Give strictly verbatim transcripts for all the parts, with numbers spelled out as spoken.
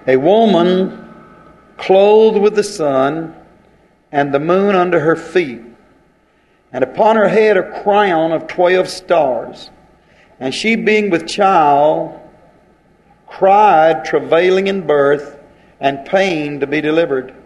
a woman clothed with the sun, and the moon under her feet, and upon her head a crown of twelve stars. And she, being with child, cried, travailing in birth, and pain to be delivered.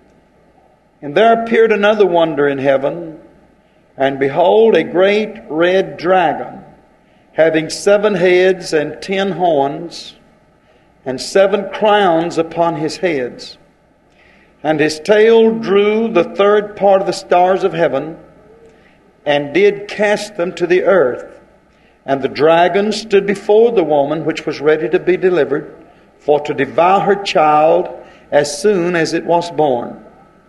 And there appeared another wonder in heaven, and behold, a great red dragon, having seven heads and ten horns, and seven crowns upon his heads. And his tail drew the third part of the stars of heaven, and did cast them to the earth. And the dragon stood before the woman which was ready to be delivered, for to devour her child as soon as it was born.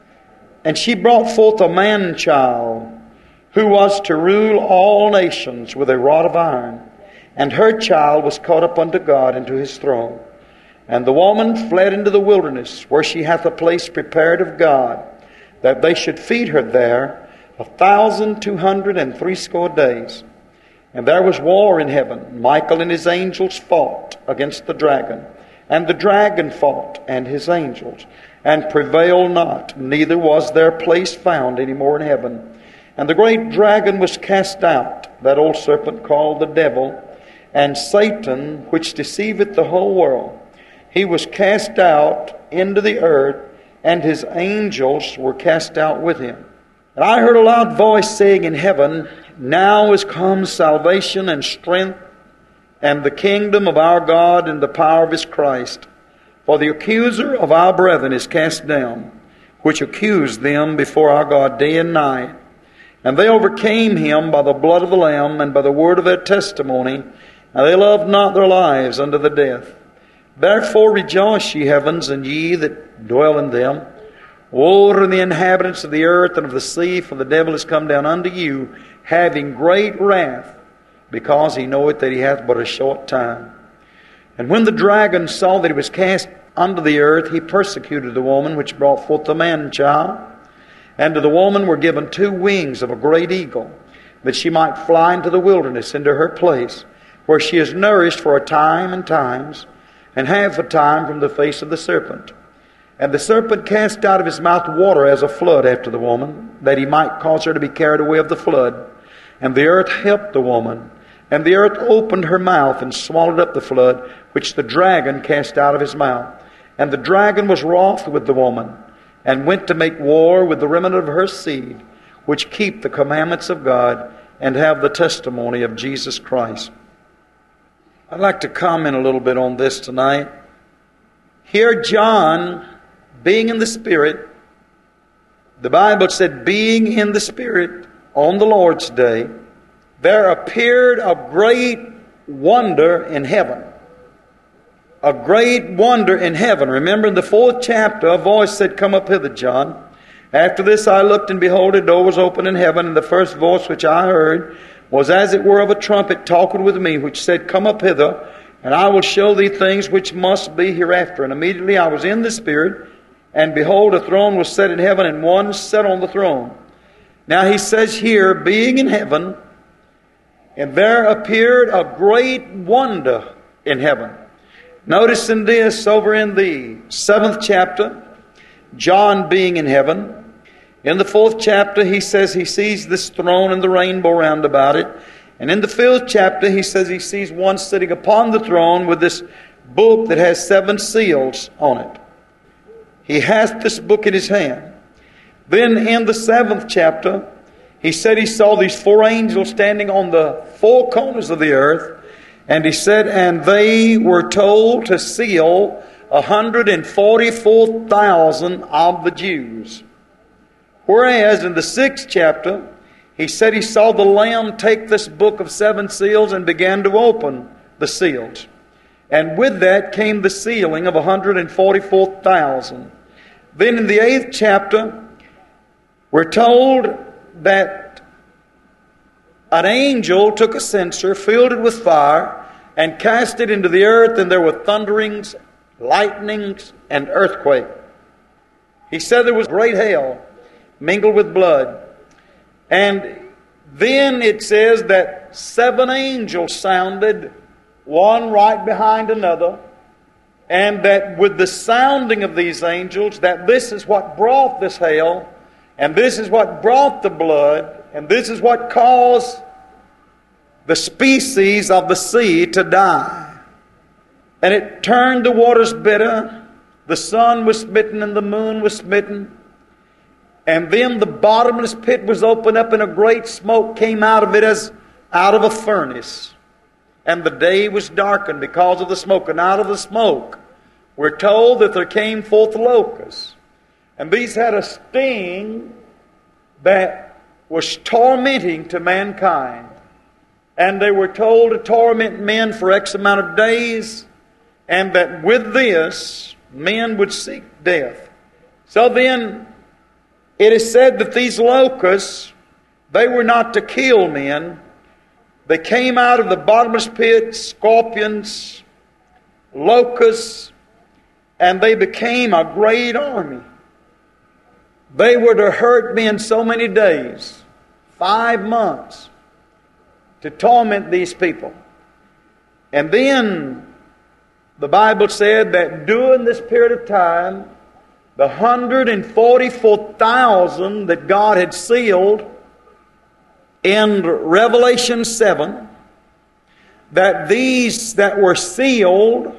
And she brought forth a man-child, who was to rule all nations with a rod of iron. And her child was caught up unto God into his throne. And the woman fled into the wilderness, where she hath a place prepared of God, that they should feed her there a thousand two hundred and threescore days. And there was war in heaven. Michael and his angels fought against the dragon. And the dragon fought and his angels, and prevailed not, neither was their place found any more in heaven. And the great dragon was cast out, that old serpent called the devil, and Satan, which deceiveth the whole world. He was cast out into the earth, and his angels were cast out with him. And I heard a loud voice saying in heaven, Now is come salvation and strength, and the kingdom of our God and the power of his Christ. For the accuser of our brethren is cast down, which accused them before our God day and night. And they overcame him by the blood of the Lamb and by the word of their testimony, and they loved not their lives unto the death. Therefore rejoice, ye heavens, and ye that dwell in them. Woe to the inhabitants of the earth and of the sea, for the devil is come down unto you, having great wrath, because he knoweth that he hath but a short time. And when the dragon saw that he was cast unto the earth, he persecuted the woman which brought forth the man-child. And to the woman were given two wings of a great eagle, that she might fly into the wilderness, into her place, where she is nourished for a time and times, and half a time from the face of the serpent. And the serpent cast out of his mouth water as a flood after the woman, that he might cause her to be carried away of the flood. And the earth helped the woman. And the earth opened her mouth and swallowed up the flood, which the dragon cast out of his mouth. And the dragon was wroth with the woman, and went to make war with the remnant of her seed, which keep the commandments of God, and have the testimony of Jesus Christ. I'd like to comment a little bit on this tonight. Here John, being in the Spirit, the Bible said, being in the Spirit on the Lord's day, there appeared a great wonder in heaven. A great wonder in heaven. Remember in the fourth chapter, a voice said, Come up hither, John. After this I looked, and behold, a door was opened in heaven, and the first voice which I heard was as it were of a trumpet talking with me, which said, Come up hither, and I will show thee things which must be hereafter. And immediately I was in the Spirit, and behold, a throne was set in heaven, and one sat on the throne. Now he says here, being in heaven, and there appeared a great wonder in heaven. Notice in this, over in the seventh chapter, John being in heaven. In the fourth chapter, he says he sees this throne and the rainbow round about it. And in the fifth chapter, he says he sees one sitting upon the throne with this book that has seven seals on it. He has this book in his hand. Then in the seventh chapter, he said he saw these four angels standing on the four corners of the earth. And he said, and they were told to seal one hundred forty-four thousand of the Jews. Whereas in the sixth chapter, he said he saw the Lamb take this book of seven seals and began to open the seals. And with that came the sealing of one hundred forty-four thousand. Then in the eighth chapter, we're told that an angel took a censer, filled it with fire, and cast it into the earth, and there were thunderings, lightnings, and earthquake. He said there was great hail mingled with blood. And then it says that seven angels sounded, one right behind another, and that with the sounding of these angels, that this is what brought this hail, and this is what brought the blood, and this is what caused the species of the sea to die. And it turned the waters bitter, the sun was smitten and the moon was smitten, and then the bottomless pit was opened up and a great smoke came out of it as out of a furnace. And the day was darkened because of the smoke. And out of the smoke we're told that there came forth locusts. And these had a sting that was tormenting to mankind. And they were told to torment men for X amount of days, and that with this men would seek death. So then it is said that these locusts, they were not to kill men. They came out of the bottomless pit, scorpions, locusts, and they became a great army. They were to hurt men so many days, five months, to torment these people. And then the Bible said that during this period of time, the one hundred forty-four thousand that God had sealed in Revelation seven, that these that were sealed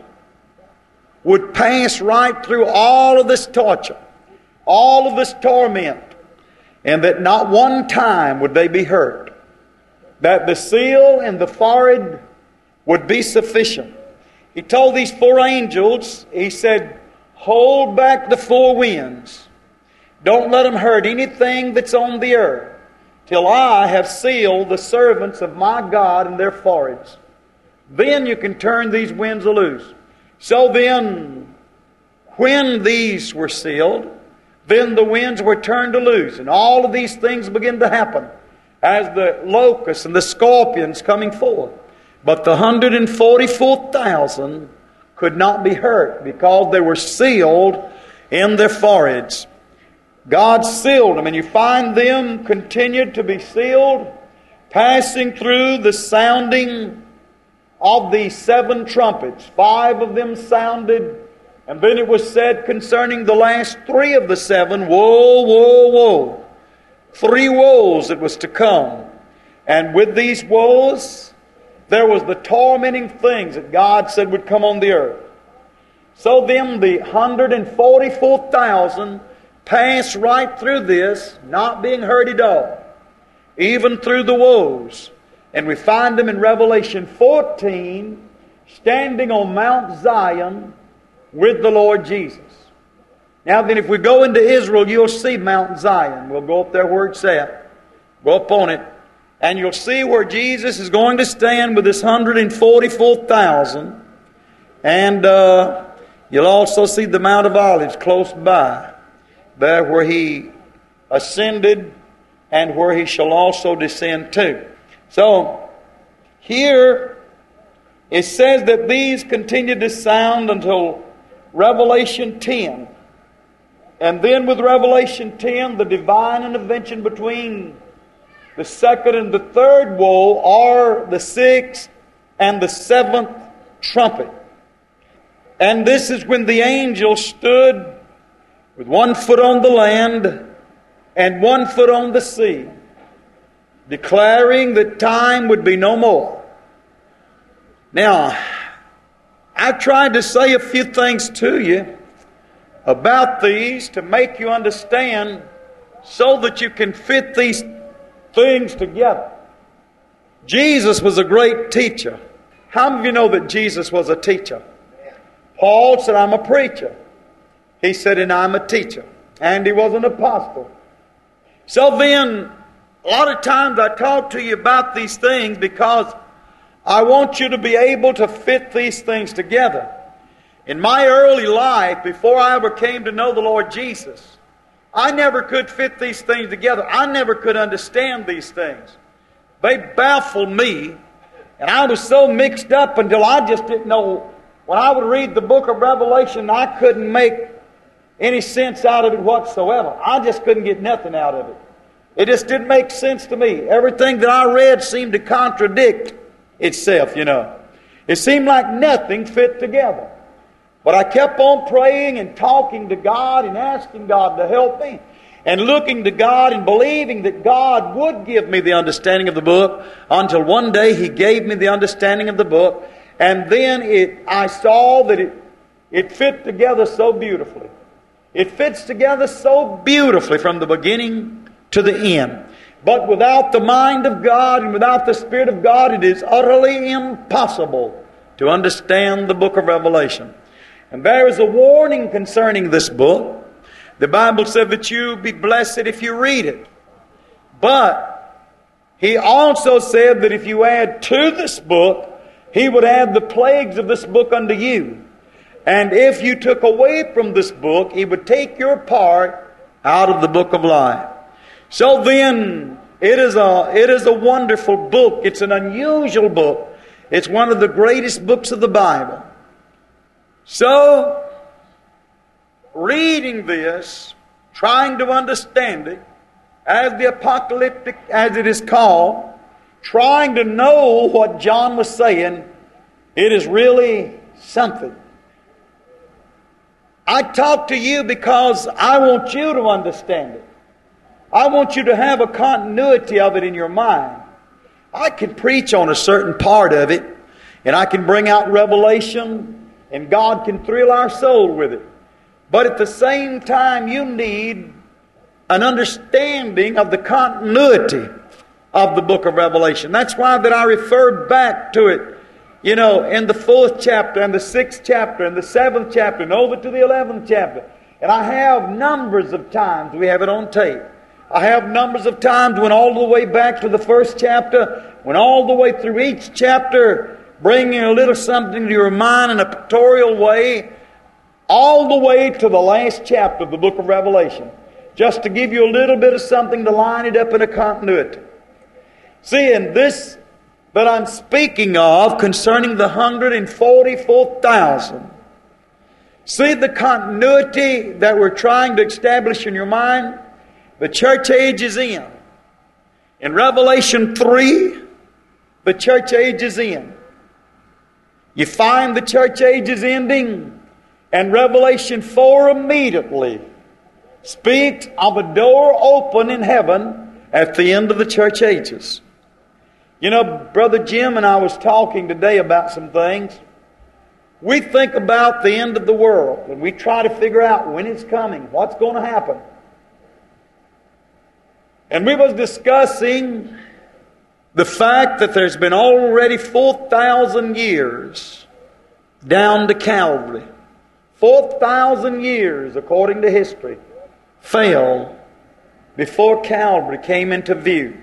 would pass right through all of this torture, all of this torment, and that not one time would they be hurt. That the seal and the forehead would be sufficient. He told these four angels, he said, hold back the four winds. Don't let them hurt anything that's on the earth till I have sealed the servants of my God in their foreheads. Then you can turn these winds loose. So then, when these were sealed, then the winds were turned loose. And all of these things began to happen as the locusts and the scorpions coming forth. But the one hundred forty-four thousand could not be hurt because they were sealed in their foreheads. God sealed them, and you find them continued to be sealed, passing through the sounding of the seven trumpets. Five of them sounded, and then it was said concerning the last three of the seven, woe, woe, woe. Three woes that was to come. And with these woes, there was the tormenting things that God said would come on the earth. So then the one hundred forty-four thousand passed right through this, not being hurt at all, even through the woes. And we find them in Revelation fourteen, standing on Mount Zion with the Lord Jesus. Now then, if we go into Israel, you'll see Mount Zion. We'll go up there where it's at. Go up on it. And you'll see where Jesus is going to stand with this one hundred forty-four thousand. And uh, you'll also see the Mount of Olives close by, there where He ascended and where He shall also descend to. So, here it says that these continued to sound until Revelation ten. And then with Revelation ten, the divine intervention between the second and the third woe, or the sixth and the seventh trumpet. And this is when the angel stood with one foot on the land and one foot on the sea, declaring that time would be no more. Now, I tried to say a few things to you about these to make you understand so that you can fit these things together. Jesus was a great teacher. How many of you know that Jesus was a teacher? Paul said, I'm a preacher. He said, and I'm a teacher. And he was an apostle. So then, a lot of times I talk to you about these things because I want you to be able to fit these things together. In my early life, before I ever came to know the Lord Jesus, I never could fit these things together. I never could understand these things. They baffled me, and I was so mixed up until I just didn't know. When I would read the book of Revelation, I couldn't make any sense out of it whatsoever. I just couldn't get nothing out of it. It just didn't make sense to me. Everything that I read seemed to contradict itself, you know. It seemed like nothing fit together. But I kept on praying and talking to God and asking God to help me, and looking to God and believing that God would give me the understanding of the book, until one day He gave me the understanding of the book. And then it, I saw that it, it fit together so beautifully. It fits together so beautifully from the beginning to the end. But without the mind of God and without the Spirit of God, it is utterly impossible to understand the book of Revelation. And there is a warning concerning this book. The Bible said that you be blessed if you read it. But He also said that if you add to this book, He would add the plagues of this book unto you. And if you took away from this book, He would take your part out of the book of life. So then, it is a, it is a wonderful book. It's an unusual book. It's one of the greatest books of the Bible. So, reading this, trying to understand it, as the apocalyptic, as it is called, trying to know what John was saying, it is really something. I talk to you because I want you to understand it. I want you to have a continuity of it in your mind. I can preach on a certain part of it, and I can bring out revelation, and God can thrill our soul with it. But at the same time, you need an understanding of the continuity of the book of Revelation. That's why that I refer back to it, you know, in the fourth chapter, and the sixth chapter, and the seventh chapter, and over to the eleventh chapter. And I have numbers of times, we have it on tape. I have numbers of times when all the way back to the first chapter, when all the way through each chapter, bringing a little something to your mind in a pictorial way, all the way to the last chapter of the book of Revelation, just to give you a little bit of something to line it up in a continuity. See, in this that I'm speaking of concerning the one hundred forty-four thousand, see the continuity that we're trying to establish in your mind? The church age is in. In Revelation three, the church age is in. You find the church age is ending, and Revelation four immediately speaks of a door open in heaven at the end of the church ages. You know, Brother Jim and I was talking today about some things. We think about the end of the world, and we try to figure out when it's coming, what's going to happen. And we was discussing the fact that there's been already four thousand years down to Calvary. four thousand years, according to history, fell before Calvary came into view.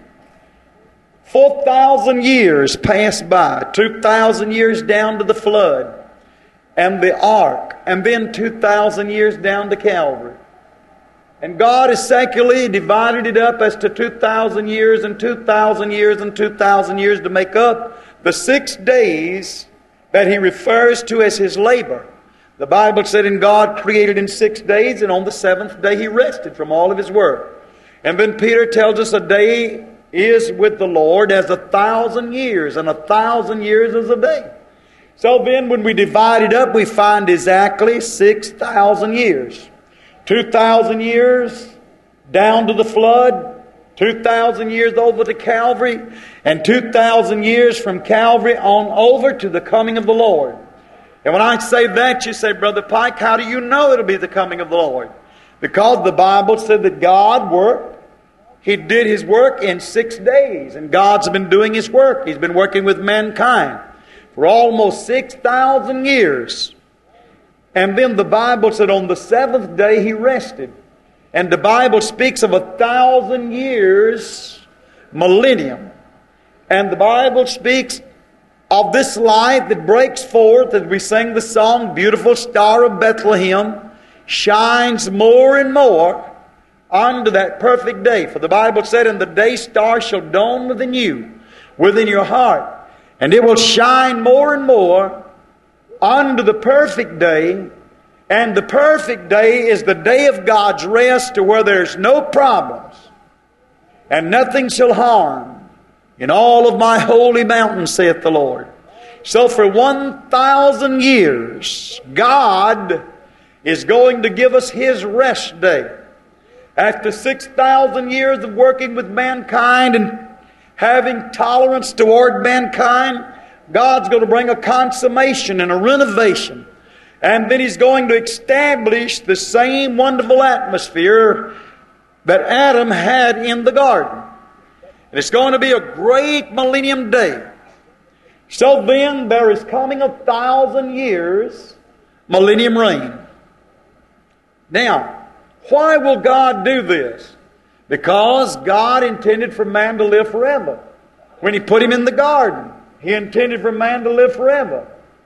four thousand years passed by. two thousand years down to the flood and the ark. And then two thousand years down to Calvary. And God has secularly divided it up as to two thousand years and two thousand years and two thousand years to make up the six days that He refers to as His labor. The Bible said, and God created in six days, and on the seventh day He rested from all of His work. And then Peter tells us a day is with the Lord as a thousand years, and a thousand years is a day. So then when we divide it up, we find exactly six thousand years. two thousand years down to the flood, two thousand years over to Calvary, and two thousand years from Calvary on over to the coming of the Lord. And when I say that, you say, Brother Pike, how do you know it'll be the coming of the Lord? Because the Bible said that God worked. He did His work in six days. And God's been doing His work. He's been working with mankind for almost six thousand years. And then the Bible said on the seventh day He rested. And the Bible speaks of a thousand years, millennium. And the Bible speaks of this light that breaks forth as we sing the song, Beautiful Star of Bethlehem, shines more and more unto that perfect day. For the Bible said, and the day star shall dawn within you, within your heart, and it will shine more and more unto the perfect day. And the perfect day is the day of God's rest, to where there's no problems and nothing shall harm in all of my holy mountain, saith the Lord. So for one thousand years, God is going to give us His rest day. After six thousand years of working with mankind and having tolerance toward mankind, God's going to bring a consummation and a renovation. And then He's going to establish the same wonderful atmosphere that Adam had in the garden. And it's going to be a great millennium day. So then there is coming a thousand years millennium reign. Now, why will God do this? Because God intended for man to live forever. When He put him in the garden, He intended for man to live forever.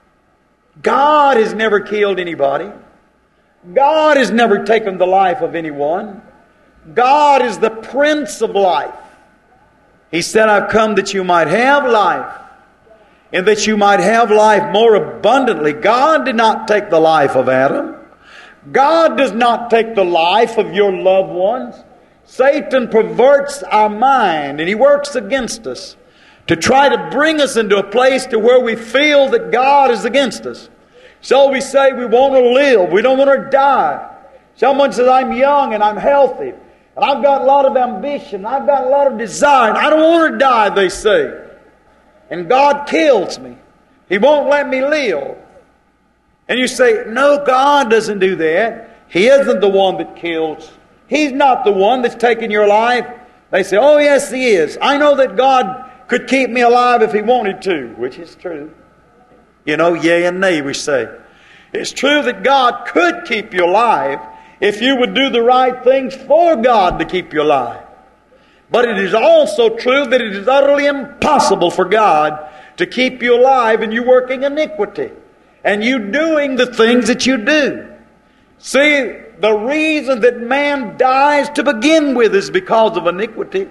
God has never killed anybody. God has never taken the life of anyone. God is the Prince of life. He said, I've come that you might have life, and that you might have life more abundantly. God did not take the life of Adam. God does not take the life of your loved ones. Satan perverts our mind, and he works against us to try to bring us into a place to where we feel that God is against us. So we say we want to live. We don't want to die. Someone says, I'm young and I'm healthy, and I've got a lot of ambition, I've got a lot of desire, and I don't want to die, they say. And God kills me. He won't let me live. And you say, no, God doesn't do that. He isn't the one that kills. He's not the one that's taking your life. They say, oh yes, He is. I know that God could keep me alive if He wanted to, which is true. You know, yea and nay, we say. It's true that God could keep you alive if you would do the right things for God to keep you alive. But it is also true that it is utterly impossible for God to keep you alive and you working iniquity and you doing the things that you do. See, the reason that man dies to begin with is because of iniquity.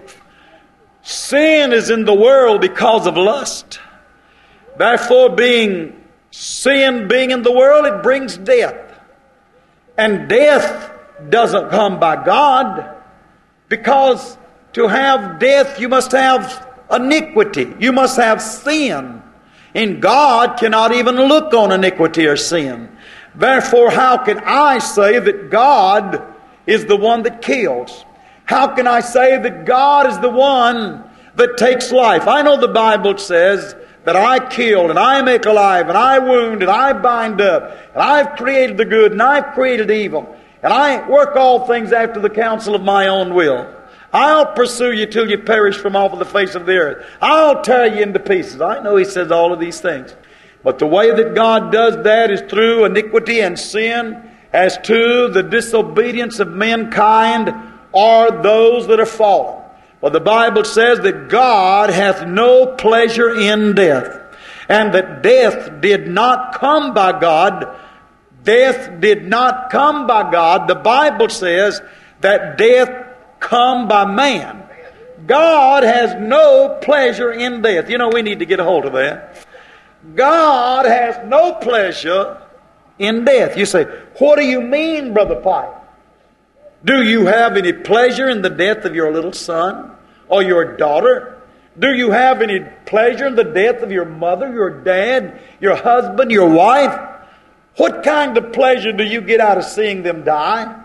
Sin is in the world because of lust. Therefore, being sin being in the world, it brings death. And death doesn't come by God, because to have death you must have iniquity. You must have sin. And God cannot even look on iniquity or sin. Therefore, how can I say that God is the one that kills? How can I say that God is the one that takes life? I know the Bible says that I kill and I make alive and I wound and I bind up and I've created the good and I've created evil and I work all things after the counsel of my own will. I'll pursue you till you perish from off of the face of the earth. I'll tear you into pieces. I know He says all of these things. But the way that God does that is through iniquity and sin, as to the disobedience of mankind or those that are fallen. Well, the Bible says that God hath no pleasure in death, and that death did not come by God. Death did not come by God. The Bible says that death come by man. God has no pleasure in death. You know, we need to get a hold of that. God has no pleasure in death. You say, what do you mean, Brother Pike? Do you have any pleasure in the death of your little son or your daughter? Do you have any pleasure in the death of your mother, your dad, your husband, your wife? What kind of pleasure do you get out of seeing them die?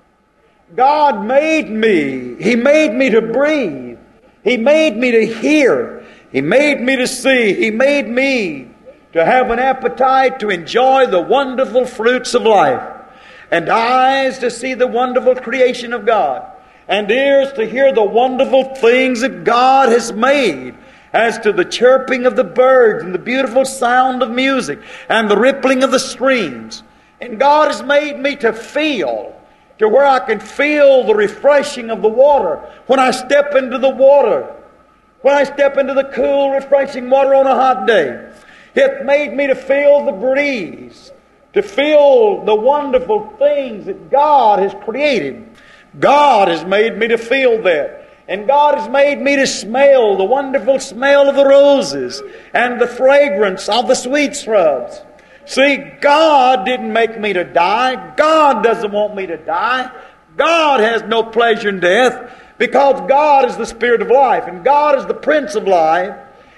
God made me. He made me to breathe. He made me to hear. He made me to see. He made me to have an appetite to enjoy the wonderful fruits of life, and eyes to see the wonderful creation of God, and ears to hear the wonderful things that God has made, as to the chirping of the birds and the beautiful sound of music and the rippling of the streams. And God has made me to feel, to where I can feel the refreshing of the water when I step into the water, when I step into the cool, refreshing water on a hot day. It made me to feel the breeze, to feel the wonderful things that God has created. God has made me to feel that. And God has made me to smell the wonderful smell of the roses and the fragrance of the sweet shrubs. See, God didn't make me to die. God doesn't want me to die. God has no pleasure in death, because God is the Spirit of life, and God is the Prince of life.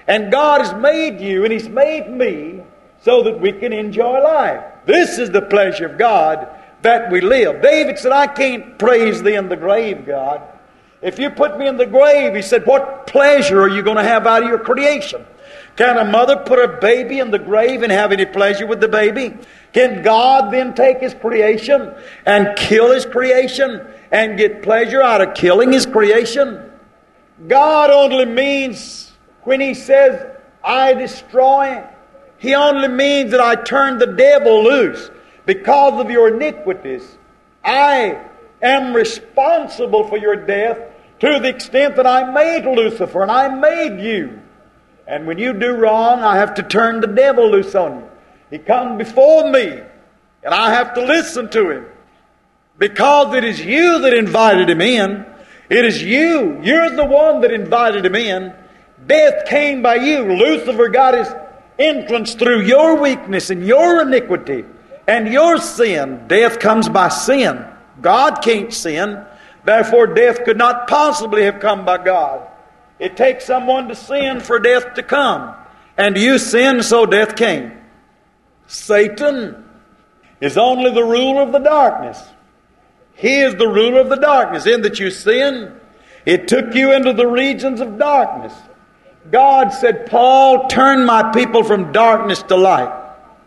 And God has made you and He's made me so that we can enjoy life. This is the pleasure of God, that we live. David said, I can't praise Thee in the grave, God. If you put me in the grave, he said, what pleasure are you going to have out of your creation? Can a mother put a baby in the grave and have any pleasure with the baby? Can God then take His creation and kill His creation and get pleasure out of killing His creation? God only means, when He says, I destroy, He only means that I turn the devil loose. Because of your iniquities, I am responsible for your death to the extent that I made Lucifer and I made you. And when you do wrong, I have to turn the devil loose on you. He comes before me, and I have to listen to him. Because it is you that invited him in. It is you. You're the one that invited him in. Death came by you. Lucifer got his entrance through your weakness and your iniquity and your sin. Death comes by sin. God can't sin. Therefore, death could not possibly have come by God. It takes someone to sin for death to come. And you sinned, so death came. Satan is only the ruler of the darkness. He is the ruler of the darkness. In that you sinned, it took you into the regions of darkness. God said, Paul, turn my people from darkness to light.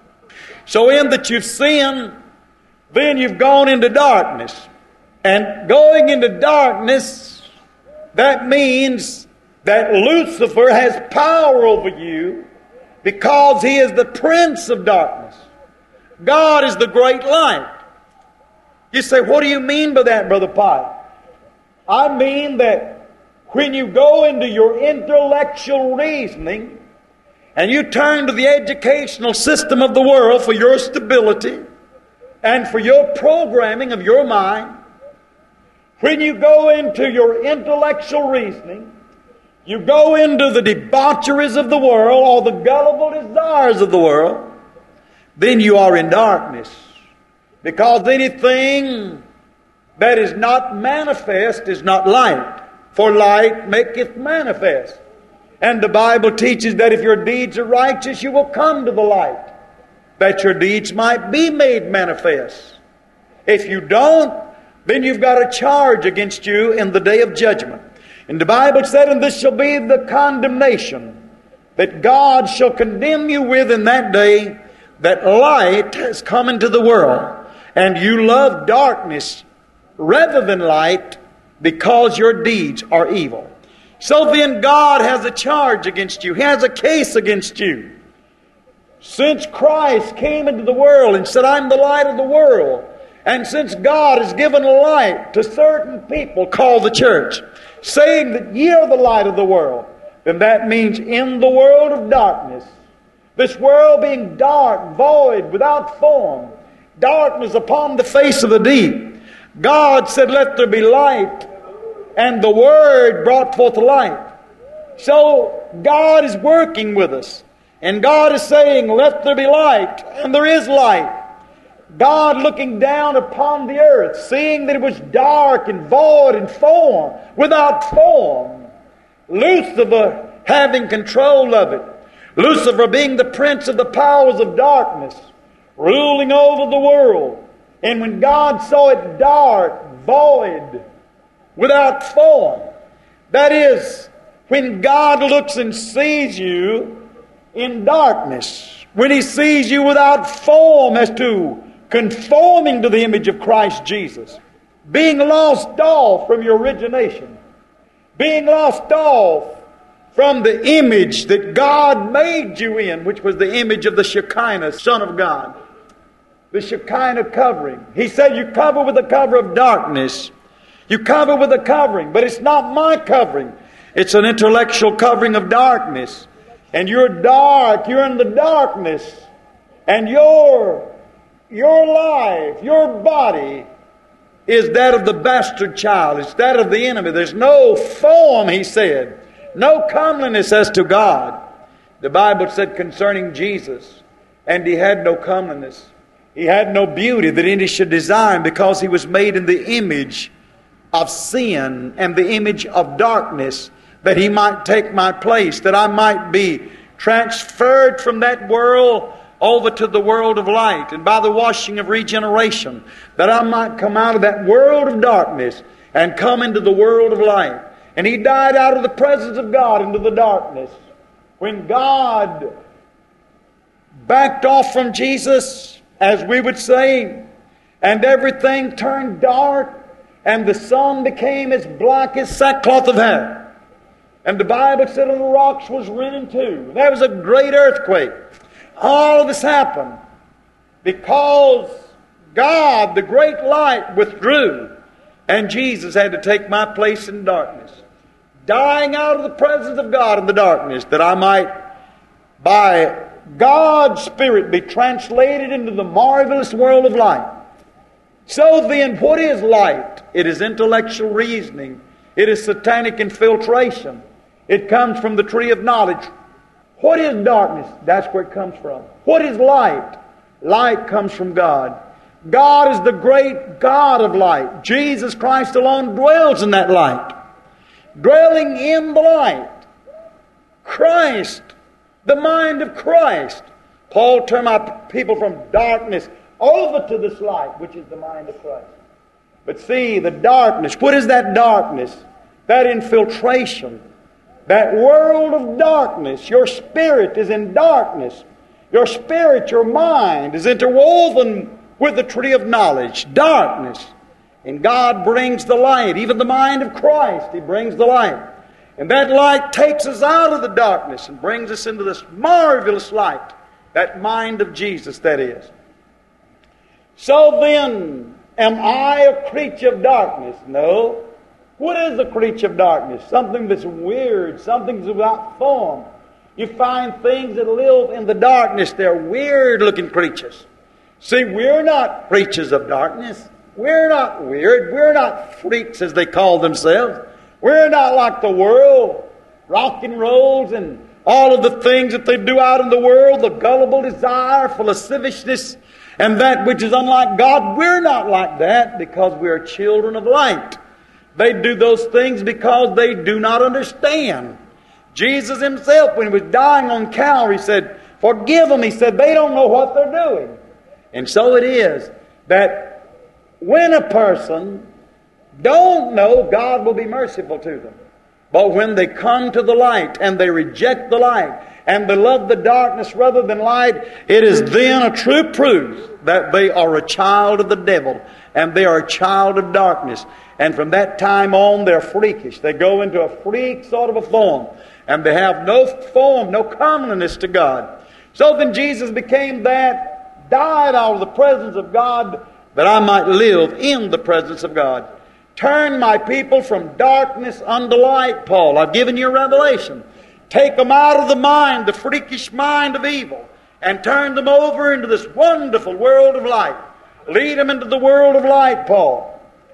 So in that you've sinned, then you've gone into darkness. And going into darkness, that means that Lucifer has power over you because he is the prince of darkness. God is the great light. You say, what do you mean by that, Brother Pike? I mean that when you go into your intellectual reasoning and you turn to the educational system of the world for your stability and for your programming of your mind, when you go into your intellectual reasoning, you go into the debaucheries of the world or the gullible desires of the world, then you are in darkness. Because anything that is not manifest is not light. For light maketh manifest. And the Bible teaches that if your deeds are righteous, you will come to the light, that your deeds might be made manifest. If you don't, then you've got a charge against you in the day of judgment. And the Bible said, and this shall be the condemnation that God shall condemn you with in that day, that light has come into the world, and you love darkness rather than light, because your deeds are evil. So then God has a charge against you. He has a case against you. Since Christ came into the world and said, I'm the light of the world, and since God has given a light to certain people called the church, saying that ye are the light of the world, then that means in the world of darkness, this world being dark, void, without form, darkness upon the face of the deep, God said, let there be light, and the Word brought forth light. So God is working with us, and God is saying, let there be light, and there is light. God looking down upon the earth, seeing that it was dark and void and form, without form. Lucifer having control of it. Lucifer being the prince of the powers of darkness, ruling over the world. And when God saw it dark, void, without form, that is, when God looks and sees you in darkness, when He sees you without form as to conforming to the image of Christ Jesus, being lost off from your origination, being lost off from the image that God made you in, which was the image of the Shekinah, Son of God. The Shekinah covering. He said, you cover with the cover of darkness. You cover with a covering, but it's not my covering. It's an intellectual covering of darkness. And you're dark, you're in the darkness. And your, your life, your body is that of the bastard child. It's that of the enemy. There's no form, he said. No comeliness as to God. The Bible said concerning Jesus, and He had no comeliness. He had no beauty that any should desire, because He was made in the image of sin and the image of darkness. that He might take my place, that I might be transferred from that world over to the world of light, and by the washing of regeneration, that I might come out of that world of darkness and come into the world of light. And He died out of the presence of God into the darkness. When God backed off from Jesus, as we would say, and everything turned dark, and the sun became as black as sackcloth of hair, and the Bible said on the rocks was rent in two. There was a great earthquake. All of this happened because God, the great light, withdrew, and Jesus had to take my place in darkness, dying out of the presence of God in the darkness, that I might, by God's Spirit, be translated into the marvelous world of light. So then, what is light? It is intellectual reasoning. It is satanic infiltration. It comes from the tree of knowledge. What is darkness? That's where it comes from. What is light? Light comes from God. God is the great God of light. Jesus Christ alone dwells in that light. Dwelling in the light. Christ, the mind of Christ. Paul turned my people from darkness over to this light, which is the mind of Christ. But see, the darkness, what is that darkness? That infiltration. That world of darkness. Your spirit is in darkness. Your spirit, your mind is interwoven with the tree of knowledge. Darkness. And God brings the light. Even the mind of Christ, He brings the light. And that light takes us out of the darkness and brings us into this marvelous light. That mind of Jesus, that is. So then, am I a creature of darkness? No. What is a creature of darkness? Something that's weird, something that's without form. You find things that live in the darkness. They're weird-looking creatures. See, we're not creatures of darkness. We're not weird. We're not freaks, as they call themselves. We're not like the world, rock and rolls and all of the things that they do out in the world, the gullible desire for lasciviousness and that which is unlike God. We're not like that because we're children of light. They do those things because they do not understand. Jesus Himself, when He was dying on Calvary, said, forgive them. He said, they don't know what they're doing. And so it is that when a person don't know, God will be merciful to them. But when they come to the light and they reject the light and they love the darkness rather than light, it is then a true proof that they are a child of the devil and they are a child of darkness. And from that time on, they're freakish. They go into a freak sort of a form. And they have no form, no comeliness to God. So then Jesus became that, died out of the presence of God, that I might live in the presence of God. Turn my people from darkness unto light, Paul. I've given you a revelation. Take them out of the mind, the freakish mind of evil, and turn them over into this wonderful world of light. Lead them into the world of light, Paul.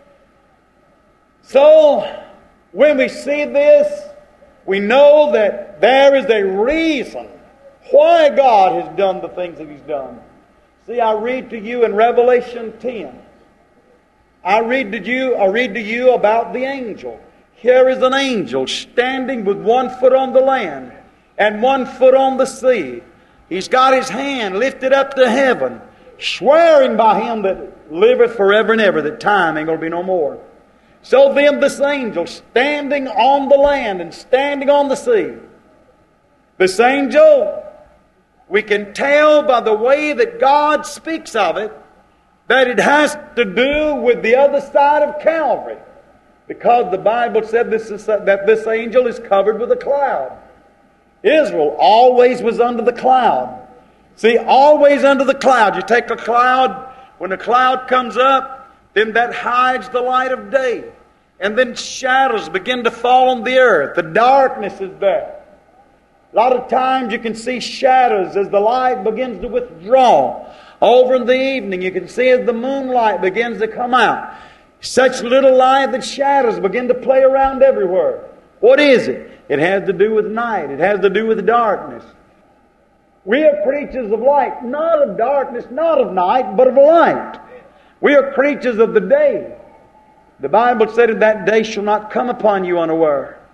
So, when we see this, we know that there is a reason why God has done the things that He's done. See, I read to you in Revelation ten. I read to you, I read to you about the angel. Here is an angel standing with one foot on the land and one foot on the sea. He's got his hand lifted up to heaven, swearing by Him that liveth forever and ever, that time ain't going to be no more. So then this angel standing on the land and standing on the sea, this angel, we can tell by the way that God speaks of it that it has to do with the other side of Calvary. Because the Bible said this is, that this angel is covered with a cloud. Israel always was under the cloud. See, always under the cloud. You take a cloud, when the cloud comes up, then that hides the light of day. And then shadows begin to fall on the earth. The darkness is there. A lot of times you can see shadows as the light begins to withdraw. Over in the evening you can see as the moonlight begins to come out. Such little light that shadows begin to play around everywhere. What is it? It has to do with night. It has to do with darkness. We are creatures of light, not of darkness, not of night, but of light. We are creatures of the day. The Bible said that day shall not come upon you unaware.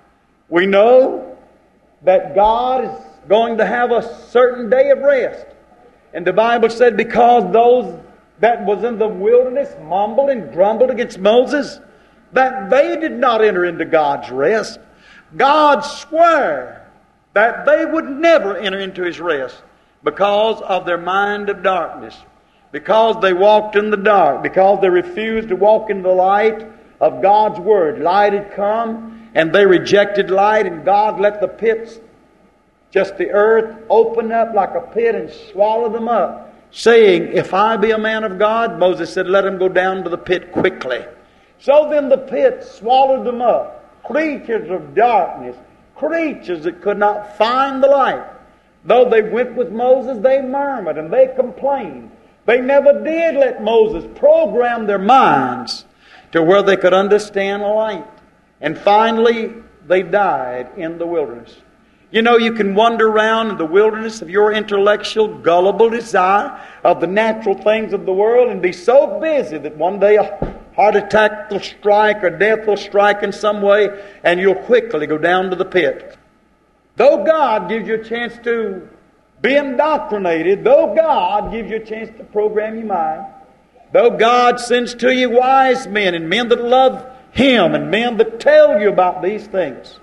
We know that God is going to have a certain day of rest. And the Bible said because those that was in the wilderness mumbled and grumbled against Moses, that they did not enter into God's rest. God swore that they would never enter into His rest because of their mind of darkness, because they walked in the dark, because they refused to walk in the light of God's Word. Light had come, and they rejected light, and God let the pits, just the earth, open up like a pit and swallow them up, saying, if I be a man of God, Moses said, let him go down to the pit quickly. So then the pit swallowed them up. Creatures of darkness, creatures that could not find the light. Though they went with Moses, they murmured and they complained. They never did let Moses program their minds to where they could understand light. And finally, they died in the wilderness. You know, you can wander around in the wilderness of your intellectual, gullible desire of the natural things of the world and be so busy that one day a heart attack will strike or death will strike in some way and you'll quickly go down to the pit. Though God gives you a chance to be indoctrinated, though God gives you a chance to program your mind, though God sends to you wise men and men that love Him and men that tell you about these things,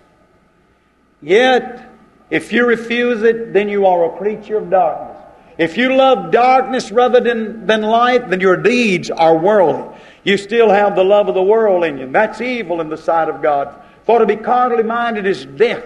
yet if you refuse it, then you are a creature of darkness. If you love darkness rather than, than light, then your deeds are worldly. You still have the love of the world in you. That's evil in the sight of God. For to be carnally minded is death.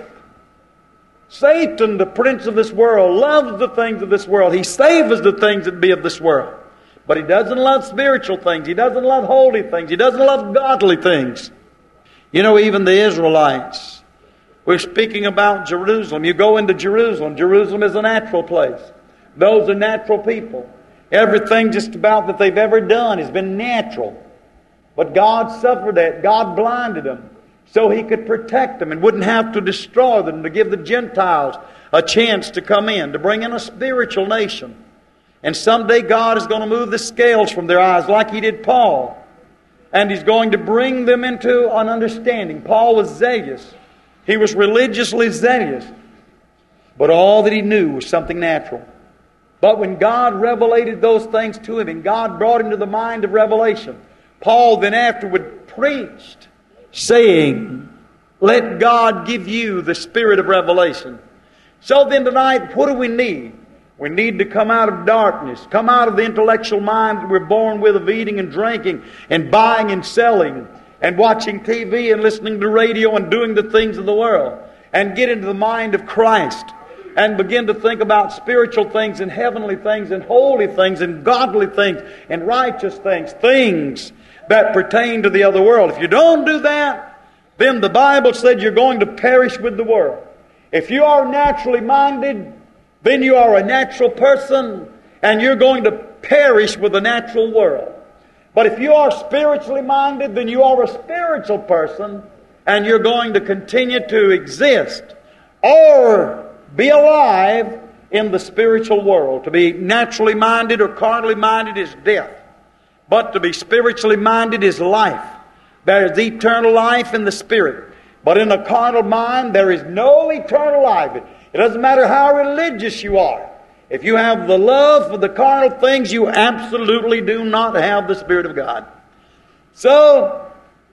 Satan, the prince of this world, loves the things of this world. He savors the things that be of this world. But he doesn't love spiritual things. He doesn't love holy things. He doesn't love godly things. You know, even the Israelites, we're speaking about Jerusalem. You go into Jerusalem. Jerusalem is a natural place. Those are natural people. Everything just about that they've ever done has been natural. But God suffered that. God blinded them so He could protect them and wouldn't have to destroy them, to give the Gentiles a chance to come in, to bring in a spiritual nation. And someday God is going to move the scales from their eyes like He did Paul. And He's going to bring them into an understanding. Paul was zealous. He was religiously zealous. But all that he knew was something natural. But when God revelated those things to him, and God brought him to the mind of revelation, Paul then afterward preached, saying, let God give you the spirit of revelation. So then tonight, what do we need? We need to come out of darkness, come out of the intellectual mind that we're born with of eating and drinking and buying and selling and watching T V and listening to radio and doing the things of the world, and get into the mind of Christ and begin to think about spiritual things and heavenly things and holy things and godly things and righteous things, things that pertain to the other world. If you don't do that, then the Bible said you're going to perish with the world. If you are naturally minded, then you are a natural person and you're going to perish with the natural world. But if you are spiritually minded, then you are a spiritual person and you're going to continue to exist or be alive in the spiritual world. To be naturally minded or carnally minded is death. But to be spiritually minded is life. There is eternal life in the Spirit. But in a carnal mind, there is no eternal life. It doesn't matter how religious you are. If you have the love for the carnal things, you absolutely do not have the Spirit of God. So,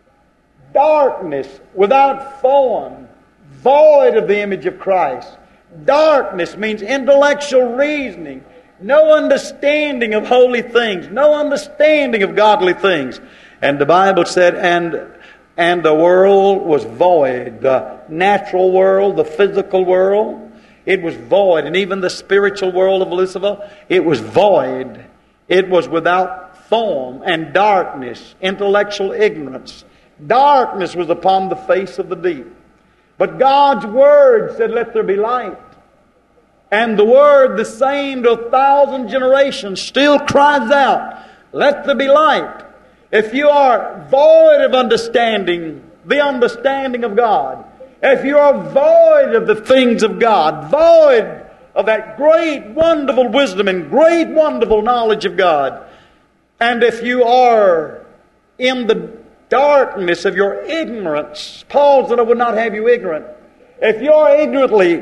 darkness without form, void of the image of Christ. Darkness means intellectual reasoning, no understanding of holy things, no understanding of godly things. And the Bible said, and, and the world was void. The natural world, the physical world, it was void. And even the spiritual world of Lucifer, it was void. It was without form and darkness, intellectual ignorance. Darkness was upon the face of the deep. But God's Word said, let there be light. And the Word, the same to a thousand generations, still cries out, let there be light. If you are void of understanding, the understanding of God, if you are void of the things of God, void of that great, wonderful wisdom and great, wonderful knowledge of God, and if you are in the darkness of your ignorance, Paul said, I would not have you ignorant. If you're ignorantly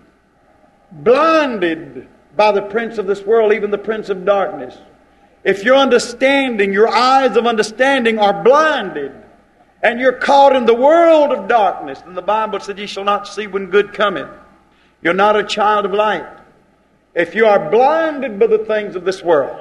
blinded by the prince of this world, even the prince of darkness, if your understanding, your eyes of understanding are blinded, and you're caught in the world of darkness, then the Bible said, ye shall not see when good cometh. You're not a child of light. If you are blinded by the things of this world,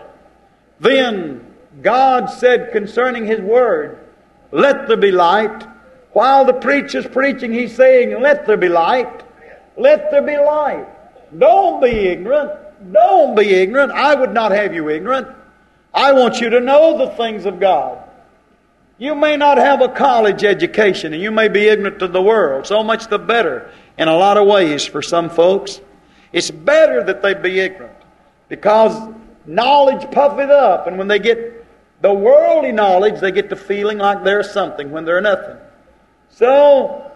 then God said concerning His Word, let there be light. While the preacher's preaching, he's saying, let there be light. Let there be light. Don't be ignorant. Don't be ignorant. I would not have you ignorant. I want you to know the things of God. You may not have a college education, and you may be ignorant of the world. So much the better in a lot of ways for some folks. It's better that they be ignorant, because knowledge puffeth up, and when they get the worldly knowledge, they get to feeling like they're something when they're nothing. So,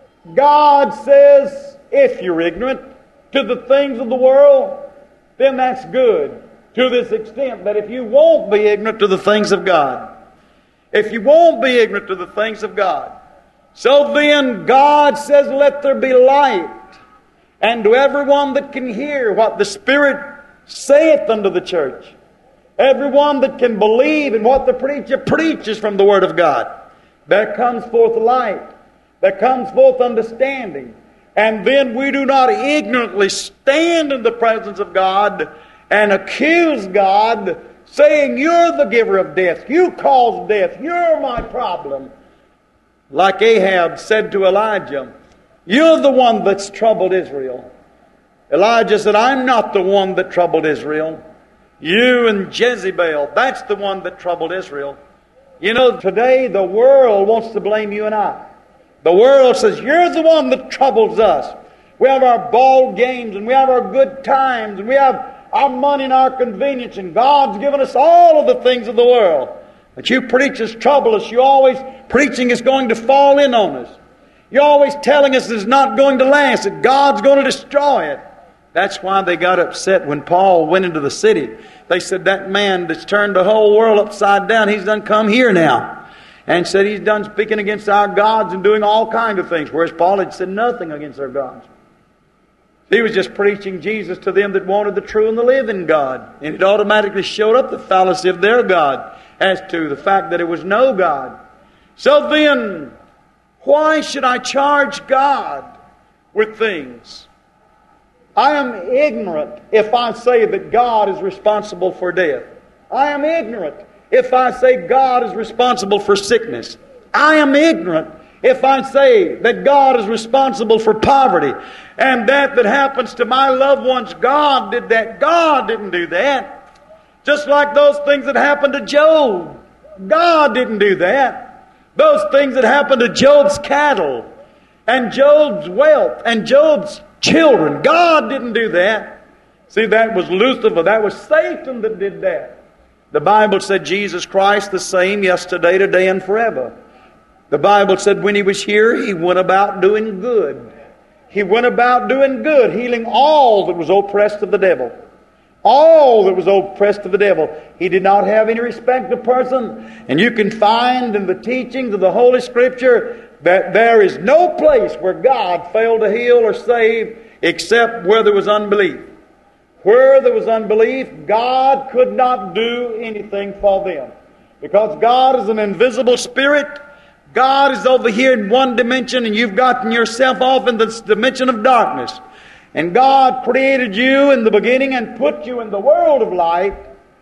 God says, if you're ignorant to the things of the world, then that's good to this extent. But if you won't be ignorant to the things of God, if you won't be ignorant to the things of God, so then God says, let there be light. And to everyone that can hear what the Spirit saith unto the church, everyone that can believe in what the preacher preaches from the Word of God, there comes forth light. There comes forth understanding. And then we do not ignorantly stand in the presence of God and accuse God, saying, you're the giver of death. You caused death. You're my problem. Like Ahab said to Elijah, you're the one that's troubled Israel. Elijah said, I'm not the one that troubled Israel. You and Jezebel, that's the one that troubled Israel. You know, today the world wants to blame you and I. The world says, you're the one that troubles us. We have our ball games, and we have our good times, and we have our money and our convenience, and God's given us all of the things of the world. But you preachers trouble us. You're always preaching is going to fall in on us. You're always telling us it's not going to last, that God's going to destroy it. That's why they got upset when Paul went into the city. They said, that man that's turned the whole world upside down, he's done come here now. And said he's done speaking against our gods and doing all kinds of things. Whereas Paul had said nothing against their gods. He was just preaching Jesus to them that wanted the true and the living God. And it automatically showed up the fallacy of their God as to the fact that it was no God. So then, why should I charge God with things? I am ignorant if I say that God is responsible for death. I am ignorant if I say God is responsible for sickness. I am ignorant if I say that God is responsible for poverty, and that that happens to my loved ones, God did that. God didn't do that. Just like those things that happened to Job. God didn't do that. Those things that happened to Job's cattle and Job's wealth and Job's children. God didn't do that. See, that was Lucifer. That was Satan that did that. The Bible said Jesus Christ the same yesterday, today, and forever. The Bible said when He was here, He went about doing good. He went about doing good, healing all that was oppressed of the devil. All that was oppressed of the devil. He did not have any respect of person. And you can find in the teachings of the Holy Scripture that there is no place where God failed to heal or save except where there was unbelief. Where there was unbelief, God could not do anything for them. Because God is an invisible spirit. God is over here in one dimension, and you've gotten yourself off in this dimension of darkness. And God created you in the beginning and put you in the world of light.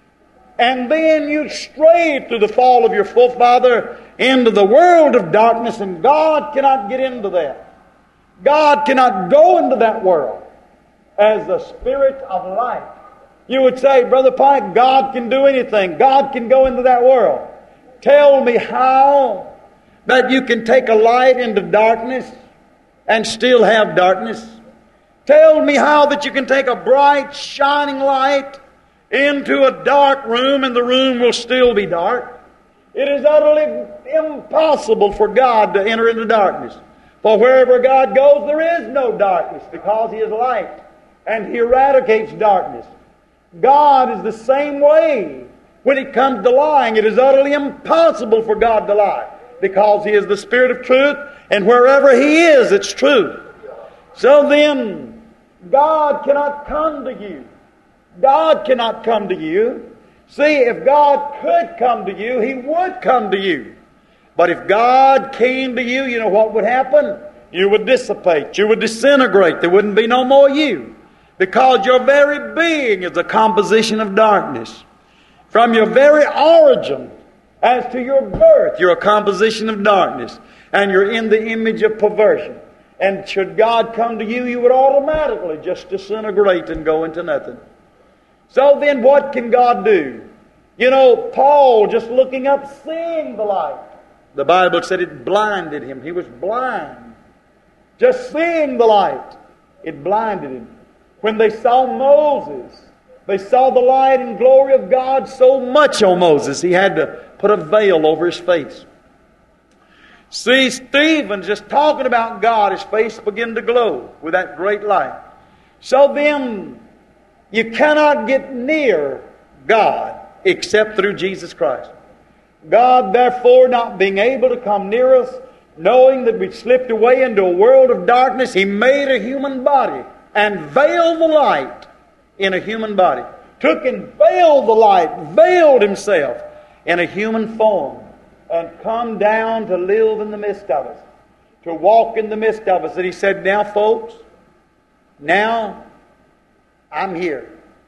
And then you strayed through the fall of your forefather into the world of darkness, and God cannot get into that. God cannot go into that world as the Spirit of light. You would say, Brother Pike, God can do anything. God can go into that world. Tell me how that you can take a light into darkness and still have darkness. Tell me how that you can take a bright, shining light into a dark room and the room will still be dark. It is utterly impossible for God to enter into darkness. For wherever God goes, there is no darkness, because He is light. And He eradicates darkness. God is the same way when it comes to lying. It is utterly impossible for God to lie, because He is the Spirit of truth, and wherever He is, it's true. So then, God cannot come to you. God cannot come to you. See, if God could come to you, He would come to you. But if God came to you, you know what would happen? You would dissipate. You would disintegrate. There wouldn't be no more you. Because your very being is a composition of darkness. From your very origin, as to your birth, you're a composition of darkness. And you're in the image of perversion. And should God come to you, you would automatically just disintegrate and go into nothing. So then what can God do? You know, Paul, just looking up, seeing the light. The Bible said it blinded him. He was blind. Just seeing the light, it blinded him. When they saw Moses, they saw the light and glory of God so much on Moses, he had to put a veil over his face. See, Stephen, just talking about God, his face began to glow with that great light. So then, you cannot get near God except through Jesus Christ. God, therefore, not being able to come near us, knowing that we'd slipped away into a world of darkness, He made a human body and veiled the light in a human body. Took and veiled the light, veiled Himself in a human form, and come down to live in the midst of us, to walk in the midst of us. And He said, now, folks, now I'm here.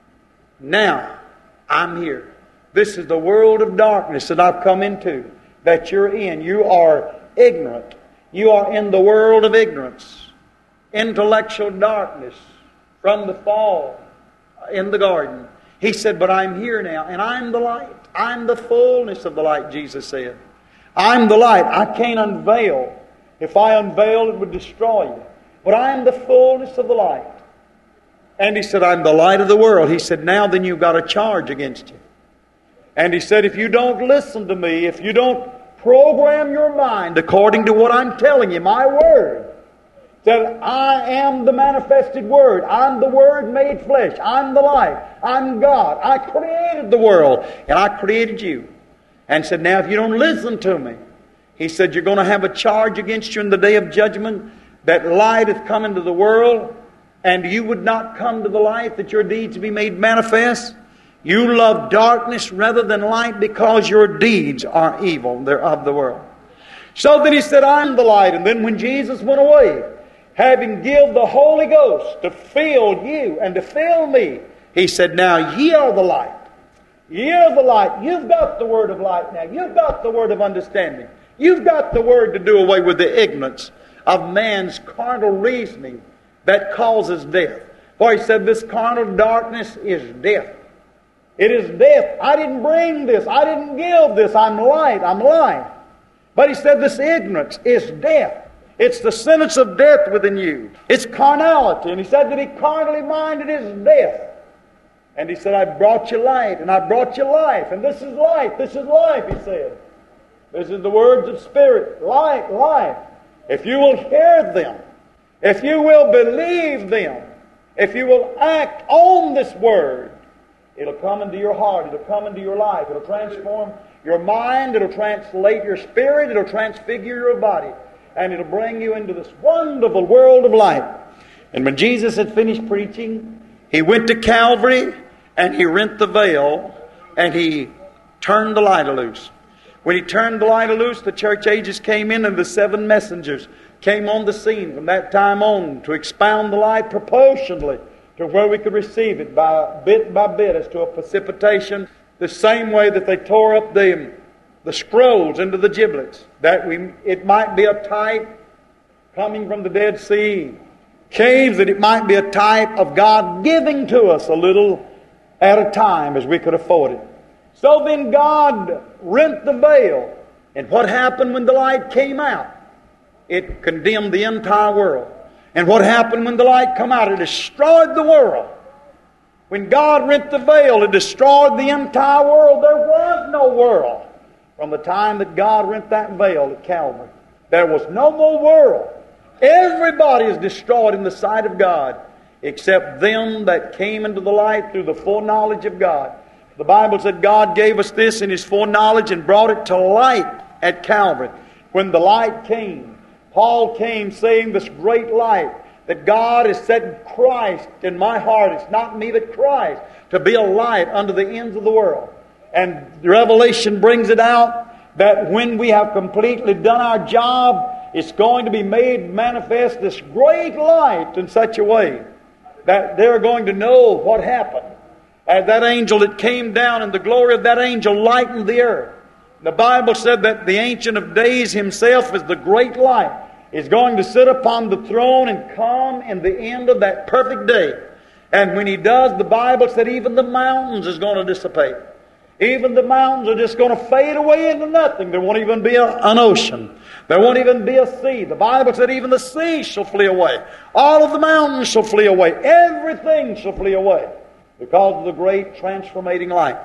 Now I'm here. This is the world of darkness that I've come into, that you're in. You are ignorant. You are in the world of ignorance, intellectual darkness from the fall in the garden. He said, but I'm here now, and I'm the light. I'm the fullness of the light, Jesus said. I'm the light. I can't unveil. If I unveil, it would destroy you. But I am the fullness of the light. And He said, I'm the light of the world. He said, now then you've got a charge against you. And He said, if you don't listen to me, if you don't program your mind according to what I'm telling you, my Word, that I am the manifested Word. I'm the Word made flesh. I'm the light. I'm God. I created the world, and I created you. And said, now if you don't listen to me, He said, you're going to have a charge against you in the day of judgment, that light hath come into the world, and you would not come to the light, that your deeds be made manifest. You love darkness rather than light because your deeds are evil. They're of the world. So then He said, I'm the light. And then when Jesus went away, having given the Holy Ghost to fill you and to fill me, He said, now ye are the light. Ye are the light. You've got the word of light now. You've got the word of understanding. You've got the word to do away with the ignorance of man's carnal reasoning that causes death. For He said, this carnal darkness is death. It is death. I didn't bring this. I didn't give this. I'm light. I'm life. But He said, this ignorance is death. It's the sentence of death within you. It's carnality. And He said that He carnally minded is death. And He said, I brought you light, and I brought you life. And this is life. This is life, He said. This is the words of Spirit. Light, life. If you will hear them, if you will believe them, if you will act on this Word, it'll come into your heart. It'll come into your life. It'll transform your mind. It'll translate your spirit. It'll transfigure your body. And it'll bring you into this wonderful world of light. And when Jesus had finished preaching, He went to Calvary and He rent the veil and He turned the light loose. When He turned the light loose, the church ages came in and the seven messengers came on the scene from that time on to expound the light proportionally to where we could receive it by bit by bit as to a precipitation, the same way that they tore up the, the scrolls into the giblets, that we it might be a type coming from the Dead Sea caves, that it might be a type of God giving to us a little at a time as we could afford it. So then God rent the veil, and what happened when the light came out? It condemned the entire world. And what happened when the light come out? It destroyed the world. When God rent the veil, it destroyed the entire world. There was no world from the time that God rent that veil at Calvary. There was no more world. Everybody is destroyed in the sight of God except them that came into the light through the foreknowledge of God. The Bible said God gave us this in His foreknowledge and brought it to light at Calvary. When the light came, Paul came saying this great light that God has set Christ in my heart. It's not me but Christ, to be a light unto the ends of the world. And Revelation brings it out that when we have completely done our job, it's going to be made manifest this great light in such a way that they're going to know what happened. As that angel that came down, and the glory of that angel lightened the earth. The Bible said that the Ancient of Days himself is the great light, is going to sit upon the throne and come in the end of that perfect day. And when He does, the Bible said even the mountains is going to dissipate. Even the mountains are just going to fade away into nothing. There won't even be a, an ocean. There won't even be a sea. The Bible said even the sea shall flee away. All of the mountains shall flee away. Everything shall flee away because of the great transformating light.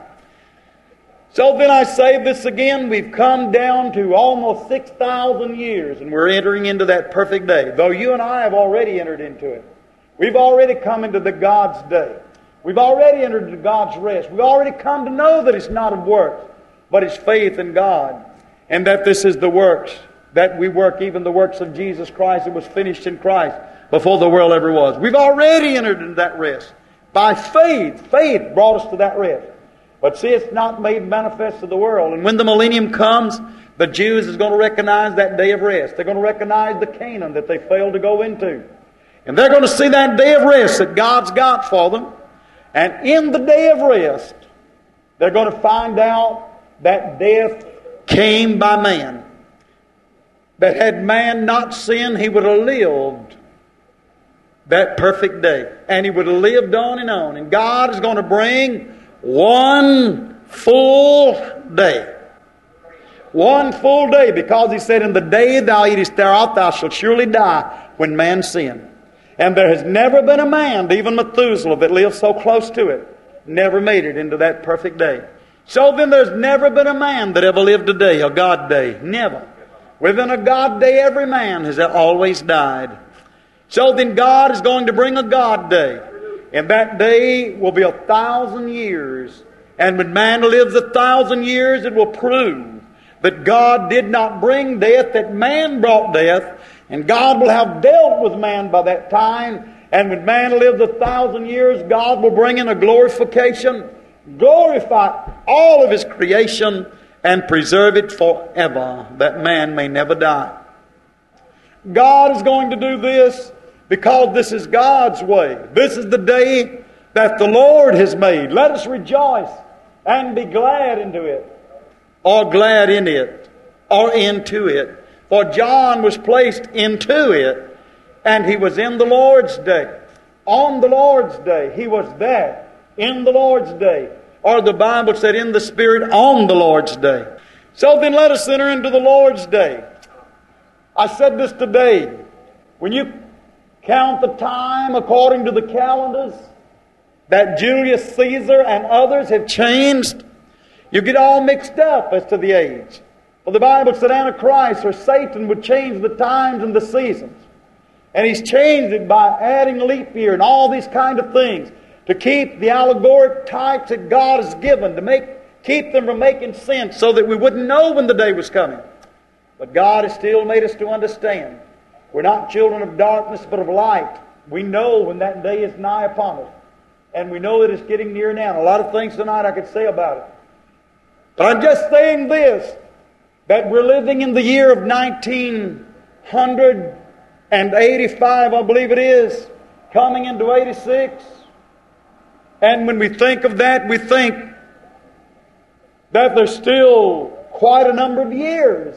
So then I say this again, we've come down to almost six thousand years, and we're entering into that perfect day. Though you and I have already entered into it. We've already come into the God's day. We've already entered into God's rest. We've already come to know that it's not of works, but it's faith in God. And that this is the works, that we work, even the works of Jesus Christ that was finished in Christ before the world ever was. We've already entered into that rest. By faith, faith brought us to that rest. But see, it's not made manifest to the world. And when the millennium comes, the Jews is going to recognize that day of rest. They're going to recognize the Canaan that they failed to go into. And they're going to see that day of rest that God's got for them. And in the day of rest, they're going to find out that death came by man. That had man not sinned, he would have lived that perfect day. And he would have lived on and on. And God is going to bring one full day. One full day, because He said, in the day thou eatest thereof, thou shalt surely die when man sinned. And there has never been a man, even Methuselah, that lived so close to it, never made it into that perfect day. So then there's never been a man that ever lived a day, a God day. Never. Within a God day, every man has always died. So then God is going to bring a God day. And that day will be a thousand years. And when man lives a thousand years, it will prove that God did not bring death, that man brought death. And God will have dealt with man by that time. And when man lives a thousand years, God will bring in a glorification, glorify all of His creation, and preserve it forever, that man may never die. God is going to do this because this is God's way. This is the day that the Lord has made. Let us rejoice and be glad into it, or glad in it, or into it. For John was placed into it, and he was in the Lord's day. On the Lord's day, he was there. In the Lord's day. Or the Bible said, in the Spirit on the Lord's day. So then let us enter into the Lord's day. I said this today. When you count the time according to the calendars that Julius Caesar and others have changed, you get all mixed up as to the age. For the Bible said Antichrist or Satan would change the times and the seasons. And he's changed it by adding leap year and all these kind of things to keep the allegoric types that God has given, to make keep them from making sense so that we wouldn't know when the day was coming. But God has still made us to understand. We're not children of darkness but of light. We know when that day is nigh upon us. And we know that it's getting near now. And a lot of things tonight I could say about it. But I'm just saying this, that we're living in the year of nineteen eighty-five, I believe it is, coming into eighty-six. And when we think of that, we think that there's still quite a number of years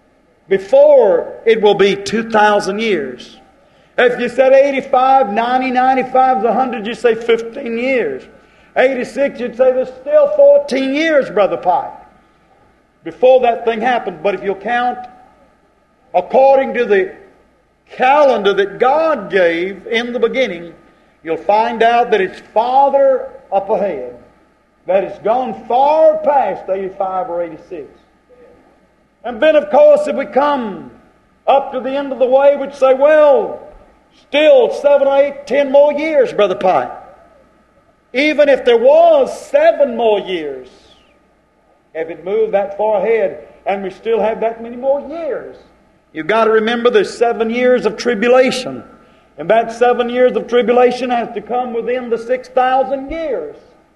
before it will be two thousand years. If you said eighty-five, ninety, ninety-five is one hundred, you say fifteen years. eighty-six, you'd say there's still fourteen years, Brother Pike, before that thing happened. But if you'll count according to the calendar that God gave in the beginning, you'll find out that it's farther up ahead, that it's gone far past eighty-five or eighty-six. And then, of course, if we come up to the end of the way, we'd say, well, still seven, eight, ten more years, Brother Pike. Even if there was seven more years, if it moved that far ahead, and we still have that many more years, you've got to remember there's seven years of tribulation. And that seven years of tribulation has to come within the six thousand years.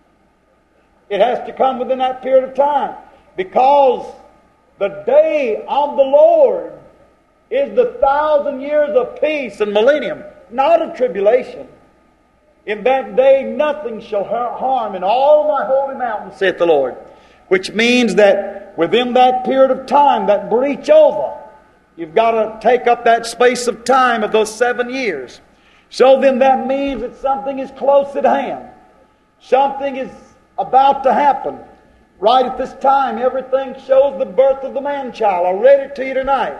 It has to come within that period of time. Because the day of the Lord is the thousand years of peace and millennium, not of tribulation. In that day nothing shall harm in all my holy mountain, saith the Lord. Which means that within that period of time, that breach over, you've got to take up that space of time of those seven years. So then that means that something is close at hand. Something is about to happen. Right at this time, everything shows the birth of the man-child. I read it to you tonight.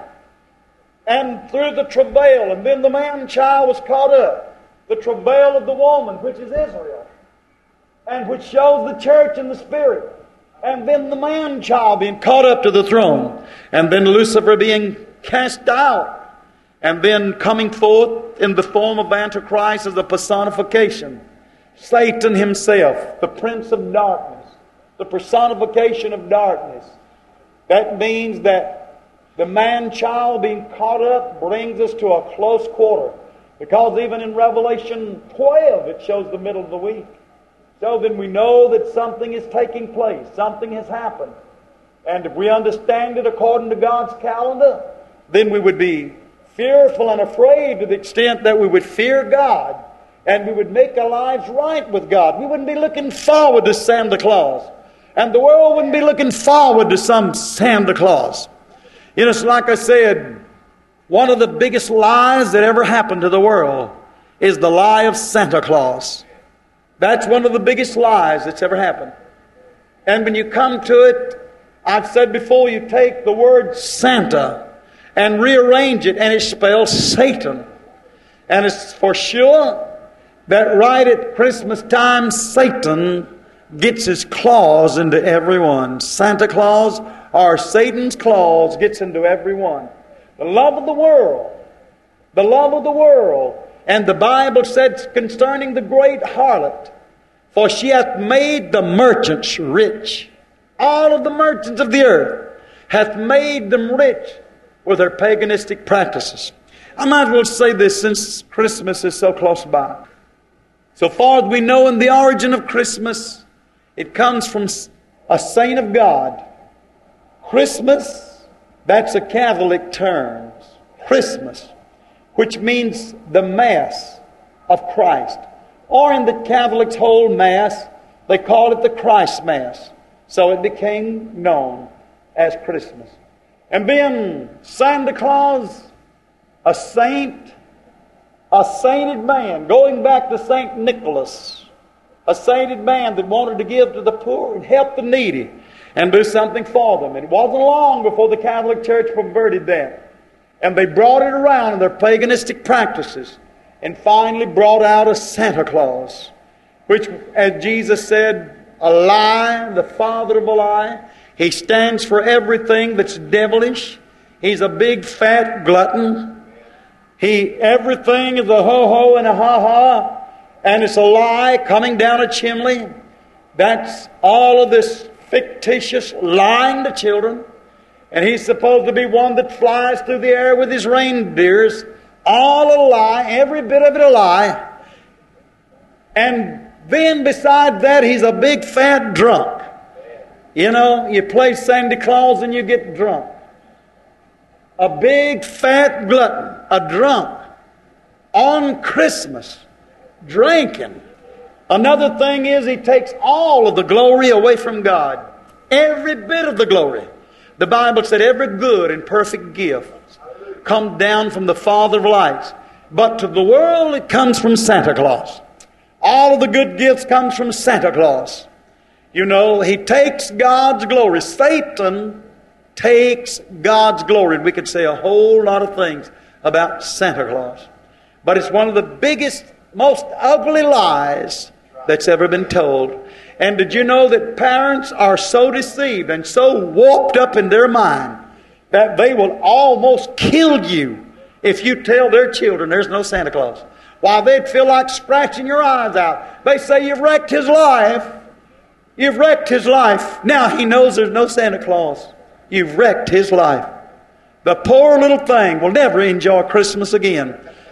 And through the travail, and then the man-child was caught up. The travail of the woman, which is Israel, and which shows the church in the spirit. And then the man-child being caught up to the throne. And then Lucifer being cast out. And then coming forth in the form of Antichrist as a personification. Satan himself, the prince of darkness, the personification of darkness. That means that the man-child being caught up brings us to a close quarter. Because even in Revelation twelve, it shows the middle of the week. So then we know that something is taking place. Something has happened. And if we understand it according to God's calendar, then we would be fearful and afraid to the extent that we would fear God. And we would make our lives right with God. We wouldn't be looking forward to Santa Claus. And the world wouldn't be looking forward to some Santa Claus. You know, it's like I said, one of the biggest lies that ever happened to the world is the lie of Santa Claus. That's one of the biggest lies that's ever happened. And when you come to it, I've said before, you take the word Santa and rearrange it, and it spells Satan. And it's for sure that right at Christmas time, Satan gets his claws into everyone. Santa Claus, or Satan's claws, gets into everyone. The love of the world. The love of the world. And the Bible said concerning the great harlot, for she hath made the merchants rich. All of the merchants of the earth hath made them rich with her paganistic practices. I might as well say this since Christmas is so close by. So far as we know in the origin of Christmas, it comes from a saint of God. Christmas, that's a Catholic term. Christmas, which means the Mass of Christ. Or in the Catholics' whole Mass, they call it the Christ Mass. So it became known as Christmas. And then Santa Claus, a saint, a sainted man, going back to Saint Nicholas, a sainted man that wanted to give to the poor and help the needy and do something for them. It wasn't long before the Catholic Church perverted that. And they brought it around in their paganistic practices and finally brought out a Santa Claus, which, as Jesus said, a lie, the father of a lie. He stands for everything that's devilish. He's a big fat glutton. He everything is a ho-ho and a ha-ha, and it's a lie coming down a chimney. That's all of this fictitious lying to children. And he's supposed to be one that flies through the air with his reindeers. All a lie, every bit of it a lie. And then besides that, he's a big fat drunk. You know, you play Santa Claus and you get drunk. A big fat glutton, a drunk, on Christmas, drinking. Another thing is he takes all of the glory away from God. Every bit of the glory. The Bible said every good and perfect gift comes down from the Father of lights. But to the world it comes from Santa Claus. All of the good gifts comes from Santa Claus. You know, he takes God's glory. Satan takes God's glory. And we could say a whole lot of things about Santa Claus. But it's one of the biggest, most ugly lies that's ever been told. And did you know that parents are so deceived and so warped up in their mind that they will almost kill you if you tell their children there's no Santa Claus? While they'd feel like scratching your eyes out. They say you've wrecked his life. You've wrecked his life. Now he knows there's no Santa Claus. You've wrecked his life. The poor little thing will never enjoy Christmas again.